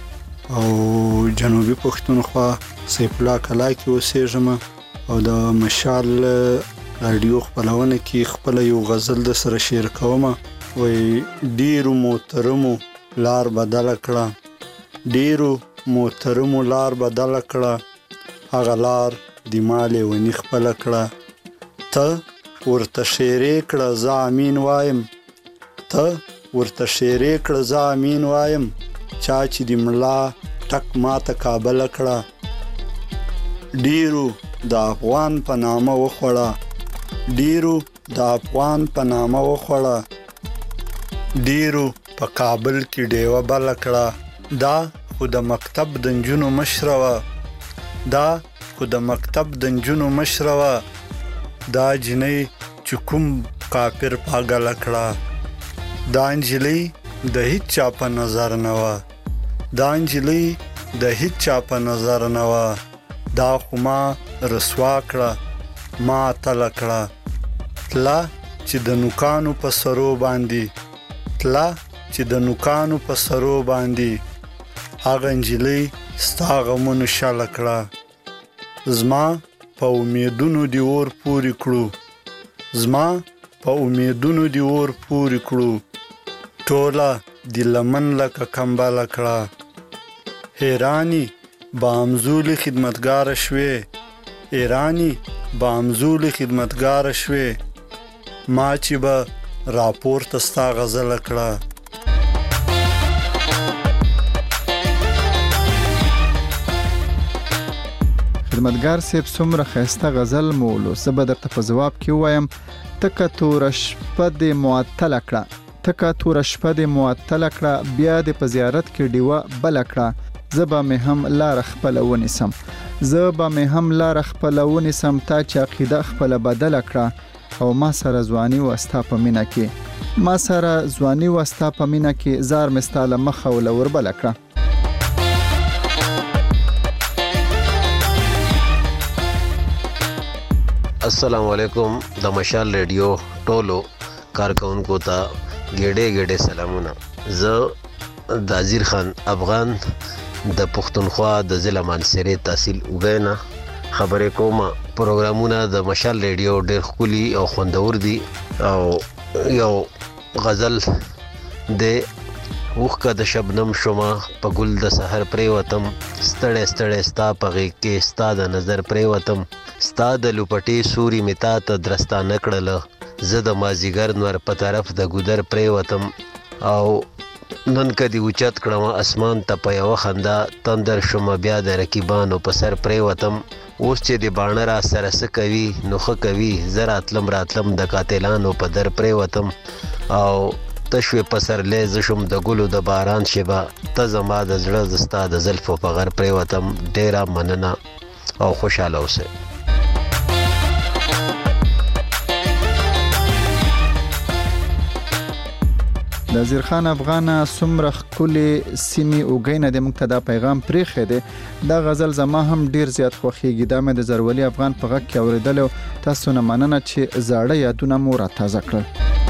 او جنوبي پښتونخوا سیف الله کلا کې اوسېږم او د مشال رادیو خپلونه کې خپل یو غزل د سره شیر کوم. وای ډیرو محترمو لار بدل کړه، ډیرو محترمو لار بدل کړه، هغه لار د مالې ونی خپل کړه. ته ورته شیرې کړه زه امین وایم، ته ورته شیرې کړه زه امین وایم، چا چې د ملا ټک ماته کابل کړه. ډیرو د افغان په نامه وخوړه، ډیرو د افغان په نامه وخوړه، ډیرو په کابل کې ډیوه بل کړه. دا خو د مکتب د نجونو مشره وه، دا خو د مکتب د نجونو مشره وه، دا جنۍ چې کوم کافر پاګل کړه. دا نجلۍ د هیڅ چا په نظر نه وه، دا نجلۍ د هیڅ چا په نظر نه وه، دا خو ما رسوا کړه، ما تله کړه. تله چې د نوکانو په سرو باندې، تله چې د نوکانو په سرو باندې، هغه نجلۍ ستا غمونو شله کړه. زما په امیدونو دی اور پورې کړو، زما په امیدونو دی اور پورې کړو، ټوله دی لمن لکه کمبله کړه. حیرانی بامزولی خدمتګار شوې، ایرانی بامزولی خدمتګار شوې، ما چې به راپورته ستا غزل کړه. خدمتګار صاحب څومره ښایسته غزل مولو، زه به درته په ځواب کې ووایم تکه توره شپه دې معطله کړه، تکه توره شپه دې معطله کړه، بیا دې په زیارت کې ډیوه بله کړه. زه به مې هم لاره خپله ونیسم، زه به مې هم لاره خپله ونیسم، تا چې عقیده خپله بدله کړه. او ما سره ځواني وستا په مینه کې، ما سره ځواني وستا په مینه کې، زار مې ستا له مخه وله وربله کړه. السلام علیکم. د مشال ریډیو ټولو کارکونکو ته ګډې ګډې سلامونه. زه د عزیر خان افغان د پښتونخوا د ضلع مانسری تحصیل وګینا خبرې کوم. پروګرامونه د مشال ریډیو ډېر ښکلي او خوندور دي او یو غزل د اوښکه د شبنم شومه په ګل د سحر پرېوتم، ستړی ستړی ستا په غېږ کې ستا د نظر پرېوتم، ستا د لوپټې سوري مې تا ته درستانه کړله، زه د مازدیګر نور په طرف د ګودر پرېوتم او نن که دې اوچت کړم اسمان ته په یوه خندا تندر شومه، بیا د رقیبانو په سر پرېوتم. اوس چې د باڼه را سره څه کوي نو ښه کوي، زه راتلم د قاتلانو په در پرېوتم او ته شوې پسرلی زه شوم د ګلو د باران شبه، ته زما د زړه زه ستا د زلفو په غر پرېوتم. ډېره مننه او خوشحاله اوسئ. د عزیر خان افغان څومره ښکلې سیمې اوګینه د موږ ته دا پیغام پرېښی دی. دا غزل زما هم ډیر زیات خوښیږي. دا مې د زرولي افغان په غږ کې اورېدلی. تاسو نه مننه چې زاړه یادونه مو راتازه کړل.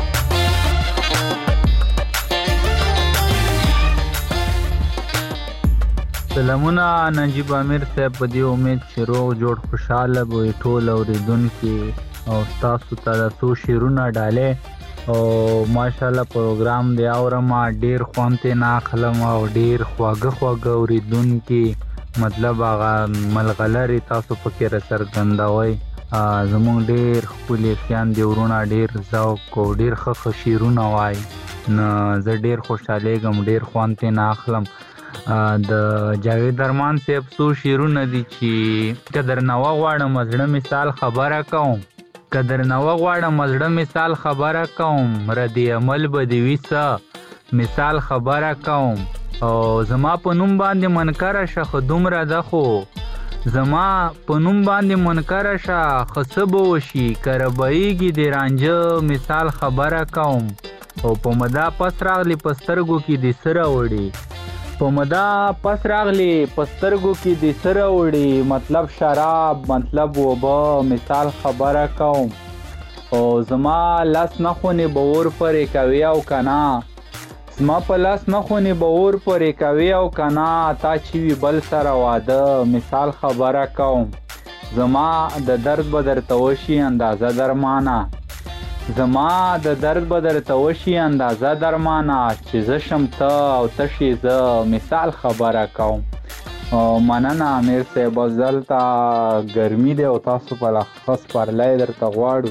سلامونه نجیب امیر صاحب، په دې امید چې روغ جوړ خوشاله به ټول اوریدونکي او تاسو ته د څو شعرونه ډالې او ماشاءالله پروګرام دی اورم، ډیر خوند ترې نه اخلم او ډیر خواږه اوریدونکي مطلب هغه ملغلرې تاسو پکې راڅرګندوئ. زموږ ډیر ښکلي خیان دي ورونه، ډیر ذوق او ډیر ښه شعرونه وایي، نو زه ډیر خوشحالیږم، ډیر خوند ترې نه اخلم. د جاوید ارمان صاحب څو شعرونه دي چې که درنه وغواړم زړه مثال خبره کوم، که درنه وغواړم زړه مثال خبره کوم، ردی عمل به دې وي څه مثال خبره کوم. او زما په نوم باندې منکره شه خو دومره ده، خو زما په نوم باندې منکره شه خو څه به وشي، که ربهیږي د رانجه مثال خبره کوم. او په مدا پس راغلی په سترګو کې دې څه راوړي، په مدا پس راغلی په سترګو کې دې څه راوړي، مطلب شراب مطلب اوبه مثال خبره کوم. او زما لاس نخونې به ور پرې کوي او که نه زما په لاس مخونې به اور پورې کوي او که نه تا چې وي بل سره واده. مثال خبره کوم، زما د درد به درته وشي اندازه درمانه، زما د درد به درته وشي اندازه درمانه، چې زه شم ته او ته شې زه. مثال خبره کوم. مننه امیر صاحب، دلته ګرمي دی او تاسو په ښه سپرلی درته غواړو.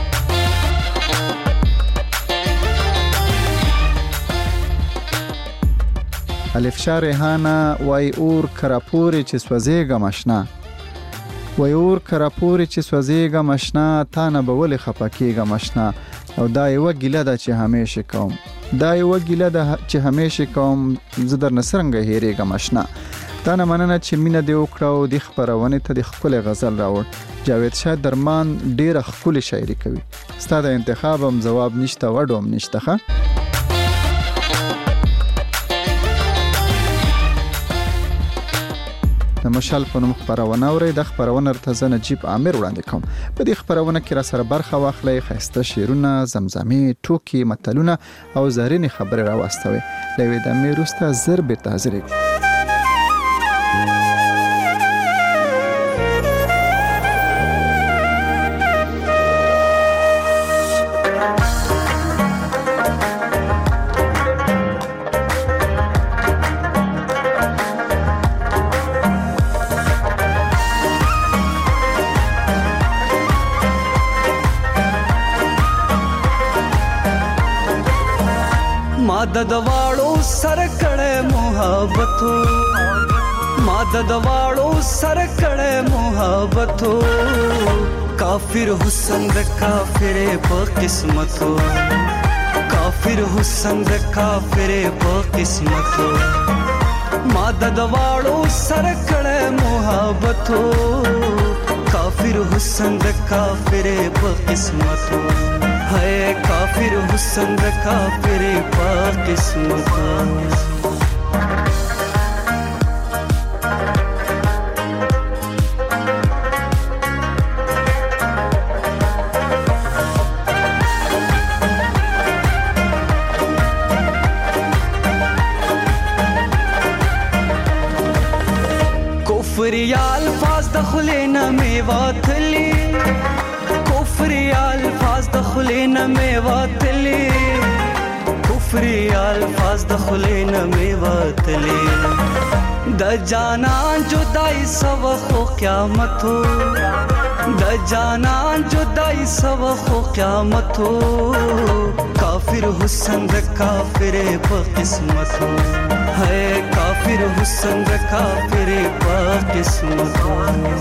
الف شاه ریحانه وای اور کراپورې چې سوځېږم اشنا، وای اور کراپورې چې سوځېږم اشنا، تا نه به ولې خفه کېږم اشنا. او دا یوه ګیله ده چې همیشه کوم، دا یوه ګیله ده چې همیشه کوم، زه درنه څرنګه هېرېږم اشنا. دا نه مننه چې مینه دې وکړه او دې خپرونې ته دې ښکلی غزل راوړ. جاوید شاه درمان ډېره ښکلې شاعري کوي. ستا د انتخاب هم ځواب نشته، وډو هم نشته. ښه د مشال په نوم خپرونه اورئ. د خپرونه درته زه نجیب عامر وړاندې کوم. په دې خپرونه کې را سره برخه واخلئ، ښایسته شعرونه، زمزمې، ټوکې، متلونه او زرینې خبرې راواستوئ. له یوې دمې وروسته زر بېرته حاضرېږو. د دواړو سر کړه محبتو، ما د دواړو سر کړه محبتو، کافر حسن د کافر په قسمتو، کافر حسن د کافر په قسمتو، ما د دواړو سر کړه محبتو، کافر حسن د کافر په قسمتو، ہے کافر حسن د کافر په قسمتو. کفر یا الفاظ د خلینا میواتلی، کفر یا الفاظ د خلینا میواتلی، کفر یا الفاظ د خلینا میواتلی، د جانان جدائی سو خو قیامت ہو، د جانان جدائی سو خو قیامت ہو، کافر حسن د کافر په قسمت ہو، ہے کافر حسن د کافر په قسمت ہو.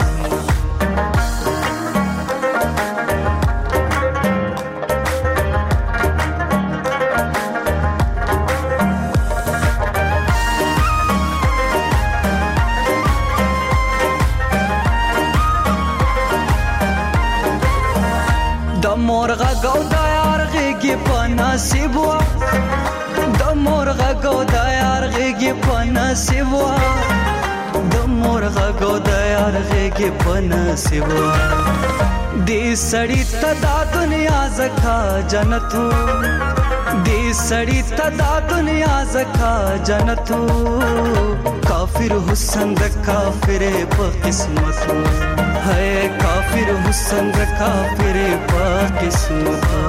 د مرغ غو د یار غېږې په نصیب وه، د مرغ غو د یار غېږې په نصیب وه، د مرغ غو د یار غېږې په نصیب وه، دې سړي ته دا دنیا زکا جنت و، دې سړي ته دا دنیا زکا جنت و، کافر حسن د کافر په قسمت و، ہے کافر حسن د کافر په قسمت و.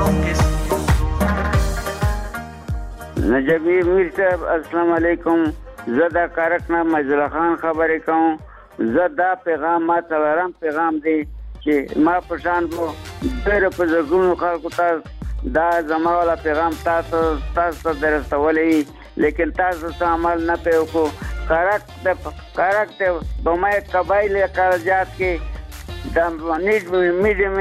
نجیبی میر صاحب السلام علیکم. زه دا کارکنا مجله خان خبرې کوم. زه دا پیغام ما څلورم پیغام دی چې ما په شان بو ډېر په زګونو خلکو ته دا زما والا پیغام تاسو ته درستولی، لیکن تاسو څه عمل نه پې وکړو. کارک ته بمای قبایل کارجات کې د میډیم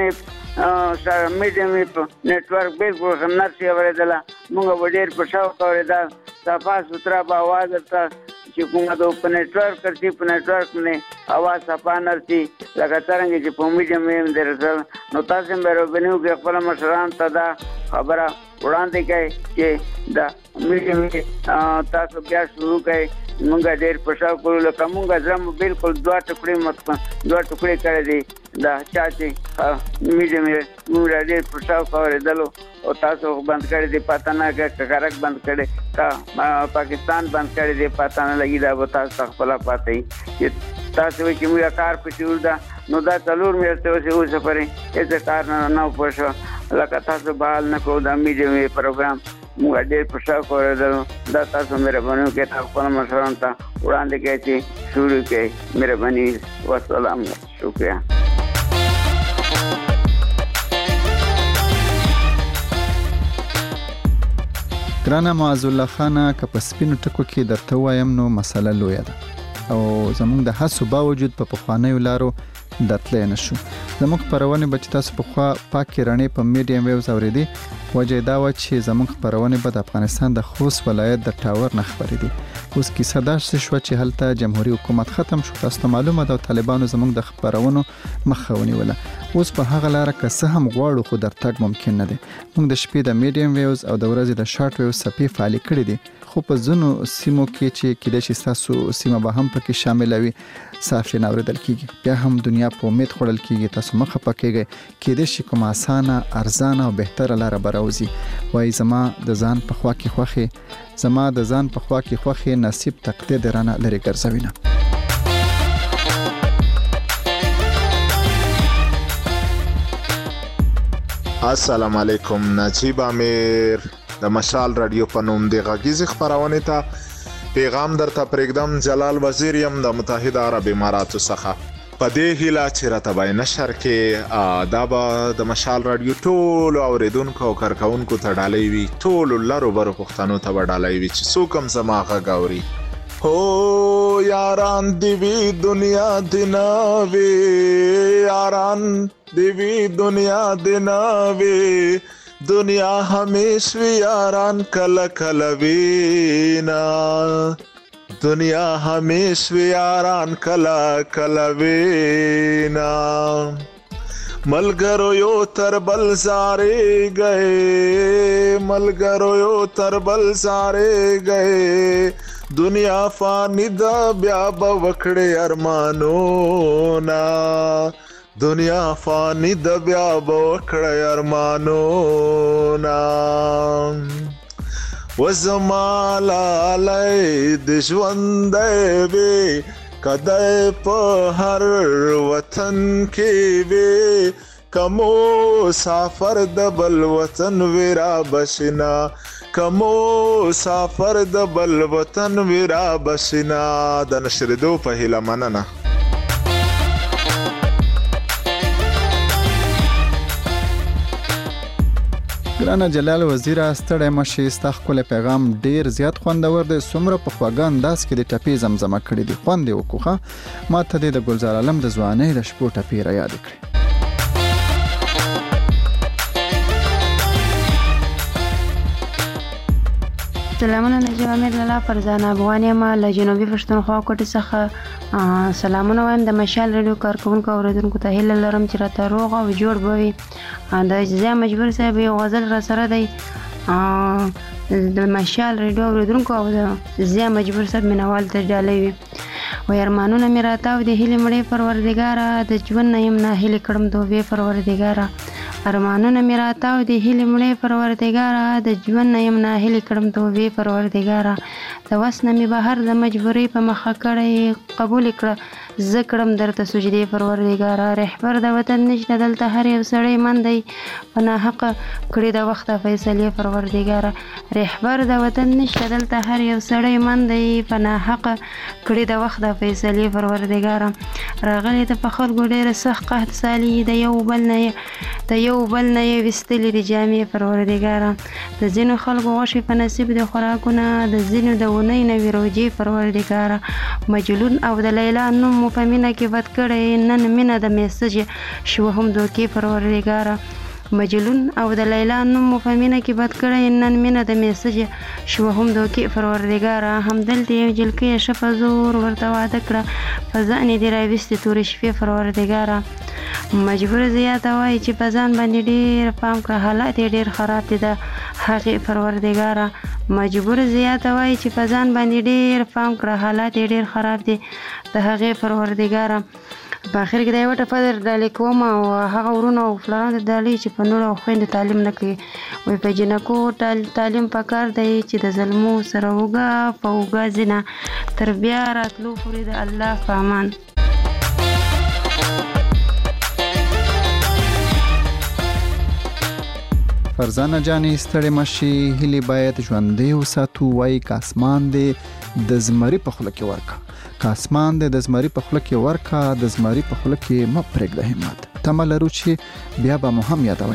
نیټورک بالکل نرسي اورېدله، موږ به ډېر په شوق اورېده، صفا سوتره به اواز ورته چې کومه د په نیټورک کرسي په نیټورک باندې اواز صفا نرسي لکه څرنګه چې په میډیم ویم دی رسل. نو تاسو هم مهرباني وکړئ خپلو مشرانو ته دا خبره وړاندې کړئ چې دا میډیم تاسو بیا شروع کړئ. مونږ ډېر په شوق کړو، لکه مونږ زه بالکل دوه ټوکړې کړی دي دا چا چې میډیم مونږ ډېر په شوق اورېدلو او تاسو بند کړی دي، پته نه که کارک بند کړی کا پاکستان بند کړی دی پته نه لګي دا به تاسو خپله پاتې چې تاسو وایي چې موږ کار په شروع ده نو دا 4 میاشتې اوسه پورې هېڅ کار نه پوه شو لکه تاسو بحال نه کوو دا میډیم پروګرام موږ ډېر په شوق اورېدلو دا تاسو مهرباني وکړئ تاسو خپلو مشرانو ته وړاندې کړئ چې شروع کړئ مهرباني والسلام شکریہ ګرانه معاذ الله خانه که په سپینو ټکو کې درته وایم نو مسله لویه ده او زموږ د هڅو باوجود په پخوانیو لارو درتلی نشو زموږ خپرونې به چې تاسو پخوا پاکې رڼې په میډیم ویوز اورېدې وجه دا وه چې زموږ خپرونې به د افغانستان د خوست ولایت د ټاور نه خپرېدې اوس کیسه داسې شوه چې هلته جمهوري حکومت ختم شو تاسو ته معلومه ده طالبانو زموږ د خپرونو مخه ونیوله اوس په هغه لاره که څه هم غواړو خو درتګ ممکن نه دی موږ د شپې د میډیم ویوز او د ورځې د شارټ ویوز څپې فعالې کړې دي خو په ځینو سیمو کې چې کېدای شي ستاسو سیمه به هم پکې شامله وي صافې نه اورېدل کېږي بیا هم دنیا په امید خوړل کېږي تاسو مه خفه کېږئ کېدای شي کومه اسانه ارزانه او بهتره لاره به راوځي وایي زما د ځان په خوا کې خوښې نصیب تقدیر دې رانه لرې ګرځوي نه السلام علیکم نجیب امیر د مشال رادیو په نوم د غږیزې خپرونې ته پیغام درته پرېږدم جلال وزیر یم د متحده عرب اماراتو څخه په دې هیله چې راته به نشر کې دا به د مشال رادیو ټولو اورېدونکو او کارکوونکو ته ډالۍ وي ټولو لرو برو پښتنو ته به ډالۍ وي چې څوک هم زما غږ اوري هو یاران دی وی دنیا دیناوی یاران دی وی دنیا دیناوی دنیا همیش وی یاران کل کل وینا دنیا همیش وی یاران کل کل وینا ملګرو یو تر بل زارې گئے ملګرو یو تر بل زارې گئے دنیا فانی دا بیا به وکړې ارمانونا دنیا فانی دا بیا به وکړې ارمانونا وزما لالی د ژوندی وی کدی په هر وطن کې وی کمو سافر د بل وطن ویرا بشنا کمو سافر د بل وطن ویرا بشنا د نشریدو په هیله مننه ګرانه جلال وزیر ستړی مشي ستا ښکلی پیغام ډیر زیات خوندور دی څومره په خواږه انداز کې د ټپې زمزمه کړې دي خوند یې وکړو ما ته دې د ګلزار عالم د ځوانۍ د شپو ټپې را یادې کړې سلامونه نجیب امیر لالا فرزانه افغان یم له جنوبي پښتونخوا کوټې څخه سلامونه وایم د مشال رادیو کارکوونکو او اورېدونکو ته هیله لرم چې راته روغ او جوړ به وي د اجزا مجبور صاحب یو غزل را سره دی د مشال رادیو اورېدونکو او د زیا مجبور صاحب مینوال ته ډالۍ وي وایي ارمانونه مې راته او د هیلې مړې پروردګاره د ژوند نه یم ناهیلې کړم توبې پروردګاره ارمانونه مې راته او د هیلې مړې پروردګاره د ژوند نه یم ناهیلې کړم توبې پروردګاره د وس نه مې بهر د مجبورۍ په مخه کړی قبول کړه زه کړم درته سجدې پروردګاره رهبر د وطن نشته دلته هر یو سړی من دی په ناحقه کړې د وخته فیصلې پروردګاره رهبر د وطن نشته دلته هر یو سړی من دی په ناحقه کړې د وخته فیصلې پروردګاره راغلی ته په خلکو ډېره سخت قحط سالي د یو بل نه یې ویستلې د جامې پروردګاره د ځینو خلکو غوښې په نصیب د خوراکونه د ځینو د اونۍ نه وي روجې پروردګاره مجلون او د لیلا نوم مو په مینه کې بد کړی نن مینه د میسج شوه هم دوکې پروردګاره مجلون او د لیلا نوم مو په مینه کې بد کړی نن مینه د میسج شوه هم دوکې پروردګاره همدلته یو جلکۍ ښه په زور ورته واده کړه په ځان یې دې راویستې تورې شپې پروردګاره مجبور زیاته وایي چې په ځان باندې ډېر پام کړه حالات یې ډېر خراب دي د هغې پروردګاره مجبور زیاته وایي چې په ځان باندې ډېر پام کړه حالات یې ډېر خراب دي د هغې پروردګاره په اخر کې د یو ټپه در ډالۍ کوم او هغه ورونه او فلانه د ډالۍ چې په نور او خویندو تعلیم نه کوي وایي په جنکو تعلیم پکار دی چې د ظلمو سره اوږه په اوږه ځینه تر بیا راتلو پورې د الله په امان. فرزانه جانې ستړې مشي هیلې باید ژوندۍ وساتو وایي که اسمان دې د زمري په خوله کې ورکه که اسمان دې د زمري په خوله کې ورکه د زمري په خوله کې مه پرېږده همت تمه لرو چې بیا به مو هم یادوئ.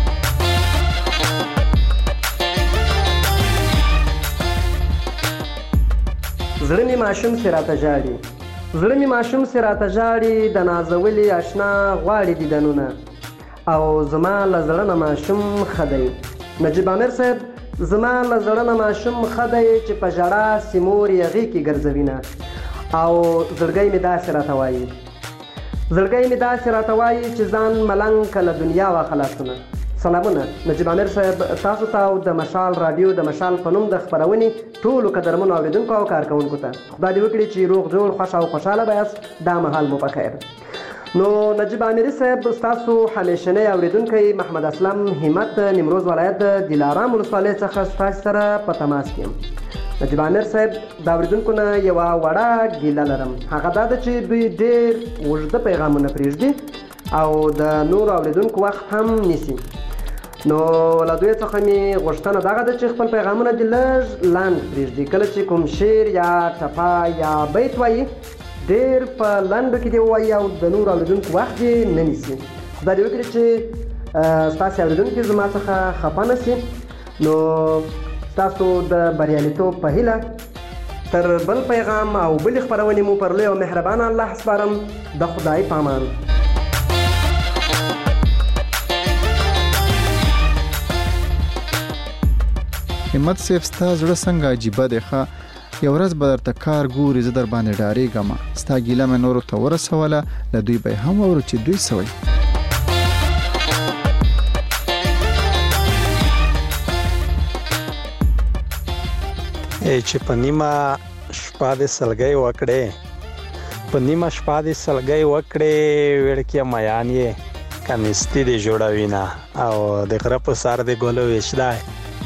زړه مې ماشوم سي راته ژاړي زړه مې ماشوم سي راته ژاړي د نازولي اشنا غواړي دیدنونه او زما له زړه نه ماشوم ښه دی. نجیب امیر صاحب زما له زړه نه ماشوم ښه دی چې په ژړا سیمور یغې کې ګرځوینه او زړګی مې داسې راته وایي چې ځان ملنګ که له دنیا وا خلاصونه. سلامونه نجیب امیر صاحب تاسو ته او د مشال رادیو د مشال په نوم د خپرونې ټولو قدرمنو اورېدونکو او کارکوونکو ته خدای دې وکړي چې روغ جوړ خوښ او خوشحاله به یاست دا مهال مو په خیر. نو نجیب امیري صاحب ستاسو همیشنی اورېدونکی محمد اسلم همت نیمروز ولایت د دلارام ولسوالۍ څخه ستاسو سره په تماس کې یم. نجیب امیر صاحب د اورېدونکو نه یوه وړه ګیله لرم هغه دا ده چې دوی ډېر اوږده پیغامونه پرېږدي او د نورو اورېدونکو وخت هم نیسي. نو له دوی څخه مې غوښتنه دغه ده چې خپل پیغامونه دې لږ لنډ پرېږدي کله چې کوم شعر یا ټپه یا بیت وایي ډېر په لنډو کې دې ووایي او د نورو اورېدونکو وخت دې نه نیسي. خدای دې وکړي چې ستاسې اورېدونکي زما څخه خفه نه سي. نو ستاسو د بریالیتوب په هیله تر بل پیغام او بلې خپرونې مو پر لوی او مهربانه الله سپارم. د خدای په امان. همت صاحب ستا زړه څنګه عجیبه دی ښه یو ورځ به درته کار ګوري زه در باندې ډارېږم ستا ګیله مې نورو ته ورسوله له دوی به یې هم واورو چې دوی څه وایي. چې په نیمه شپه دې سلګۍ وکړې وړکیه میان یې کمیستي دې جوړوینه او د غره په سر دې ګلو ویشدای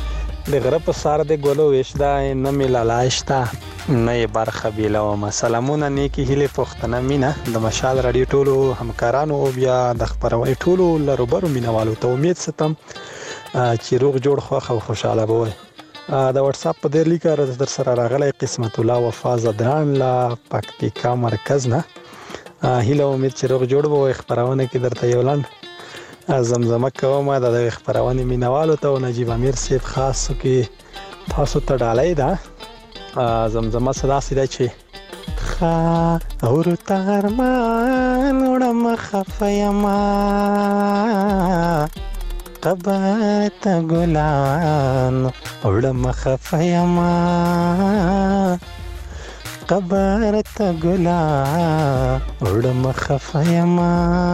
نه مې لالا شته نه یې برخه بیلومه. سلامونه نیکې هیلې پښتنه مینه د مشال راډیو ټولو همکارانو او بیا د خپرونې ټولو لروبرو مینوالو ته امید ساتم چې روغ جوړ خوښ او خوشحاله به وئ. د واتساپ په دې لیکه در سره راغلی قسمت الله وفا زدران له پکتیکا مرکز نه هیله امید چې روغ جوړ به وئ. خپرونه کې درته یو لنډ زمزمه کوم د دغه خپرونې مینوالو ته او نجیب امیر صاحب خاصو کې تاسو ته ډالۍ ده. زمزمه څه داسې ده چې خاورو ته ارمان وړم خفه یمه قبر ته ګلان وړم خفه یمه قبر ته ګلان وړم خفه یمه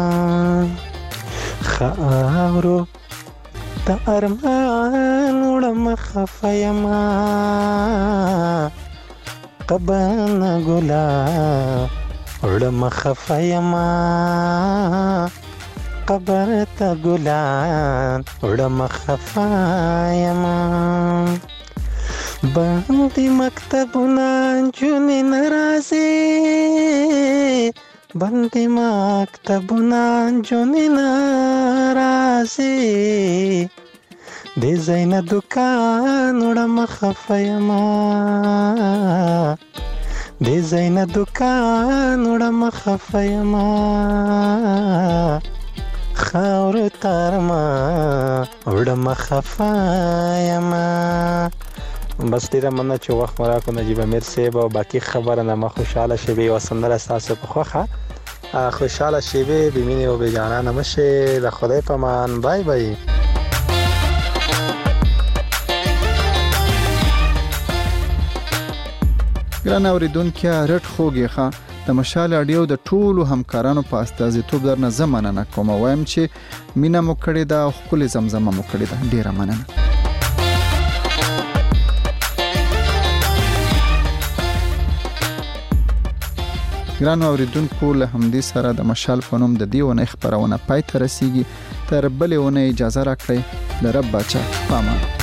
خاورو ته ارمان وړم خفه یمه قبر نه ګلان وړم خفه یمه قبر ته ګلان وړم خفه یمه باندې مکتبونه نجونې نه راځي دې ځای نه دوکان وړم خفه یمه خاورو ته ارمان وړم خفه یمه. بس ډېره مننه چې وخت مو راکړو نجیب امیر صاحب او باقي خبرنامه خوشحاله شېبې یوه سندره ستاسو په خوښه خوشحاله شېبې بې مینې او بې جانانه مه شئ. د خدای په امان. بای بای. ګران اورېدونکي رټ خوږې ښه د مشال راډیو د ټولو همکارانو په استازیتوب درنه زه مننه کوم وایم چې مینه مو کړې ده او ښکلې زمزمه مو کړې ده. ډېره مننه. ګران اوریدونکو له همدې سره د مشال په نوم د دې ونې خبرونه پای ته رسیږي. تر بلې ونې اجازه راکړئ. د رب بچا پامان.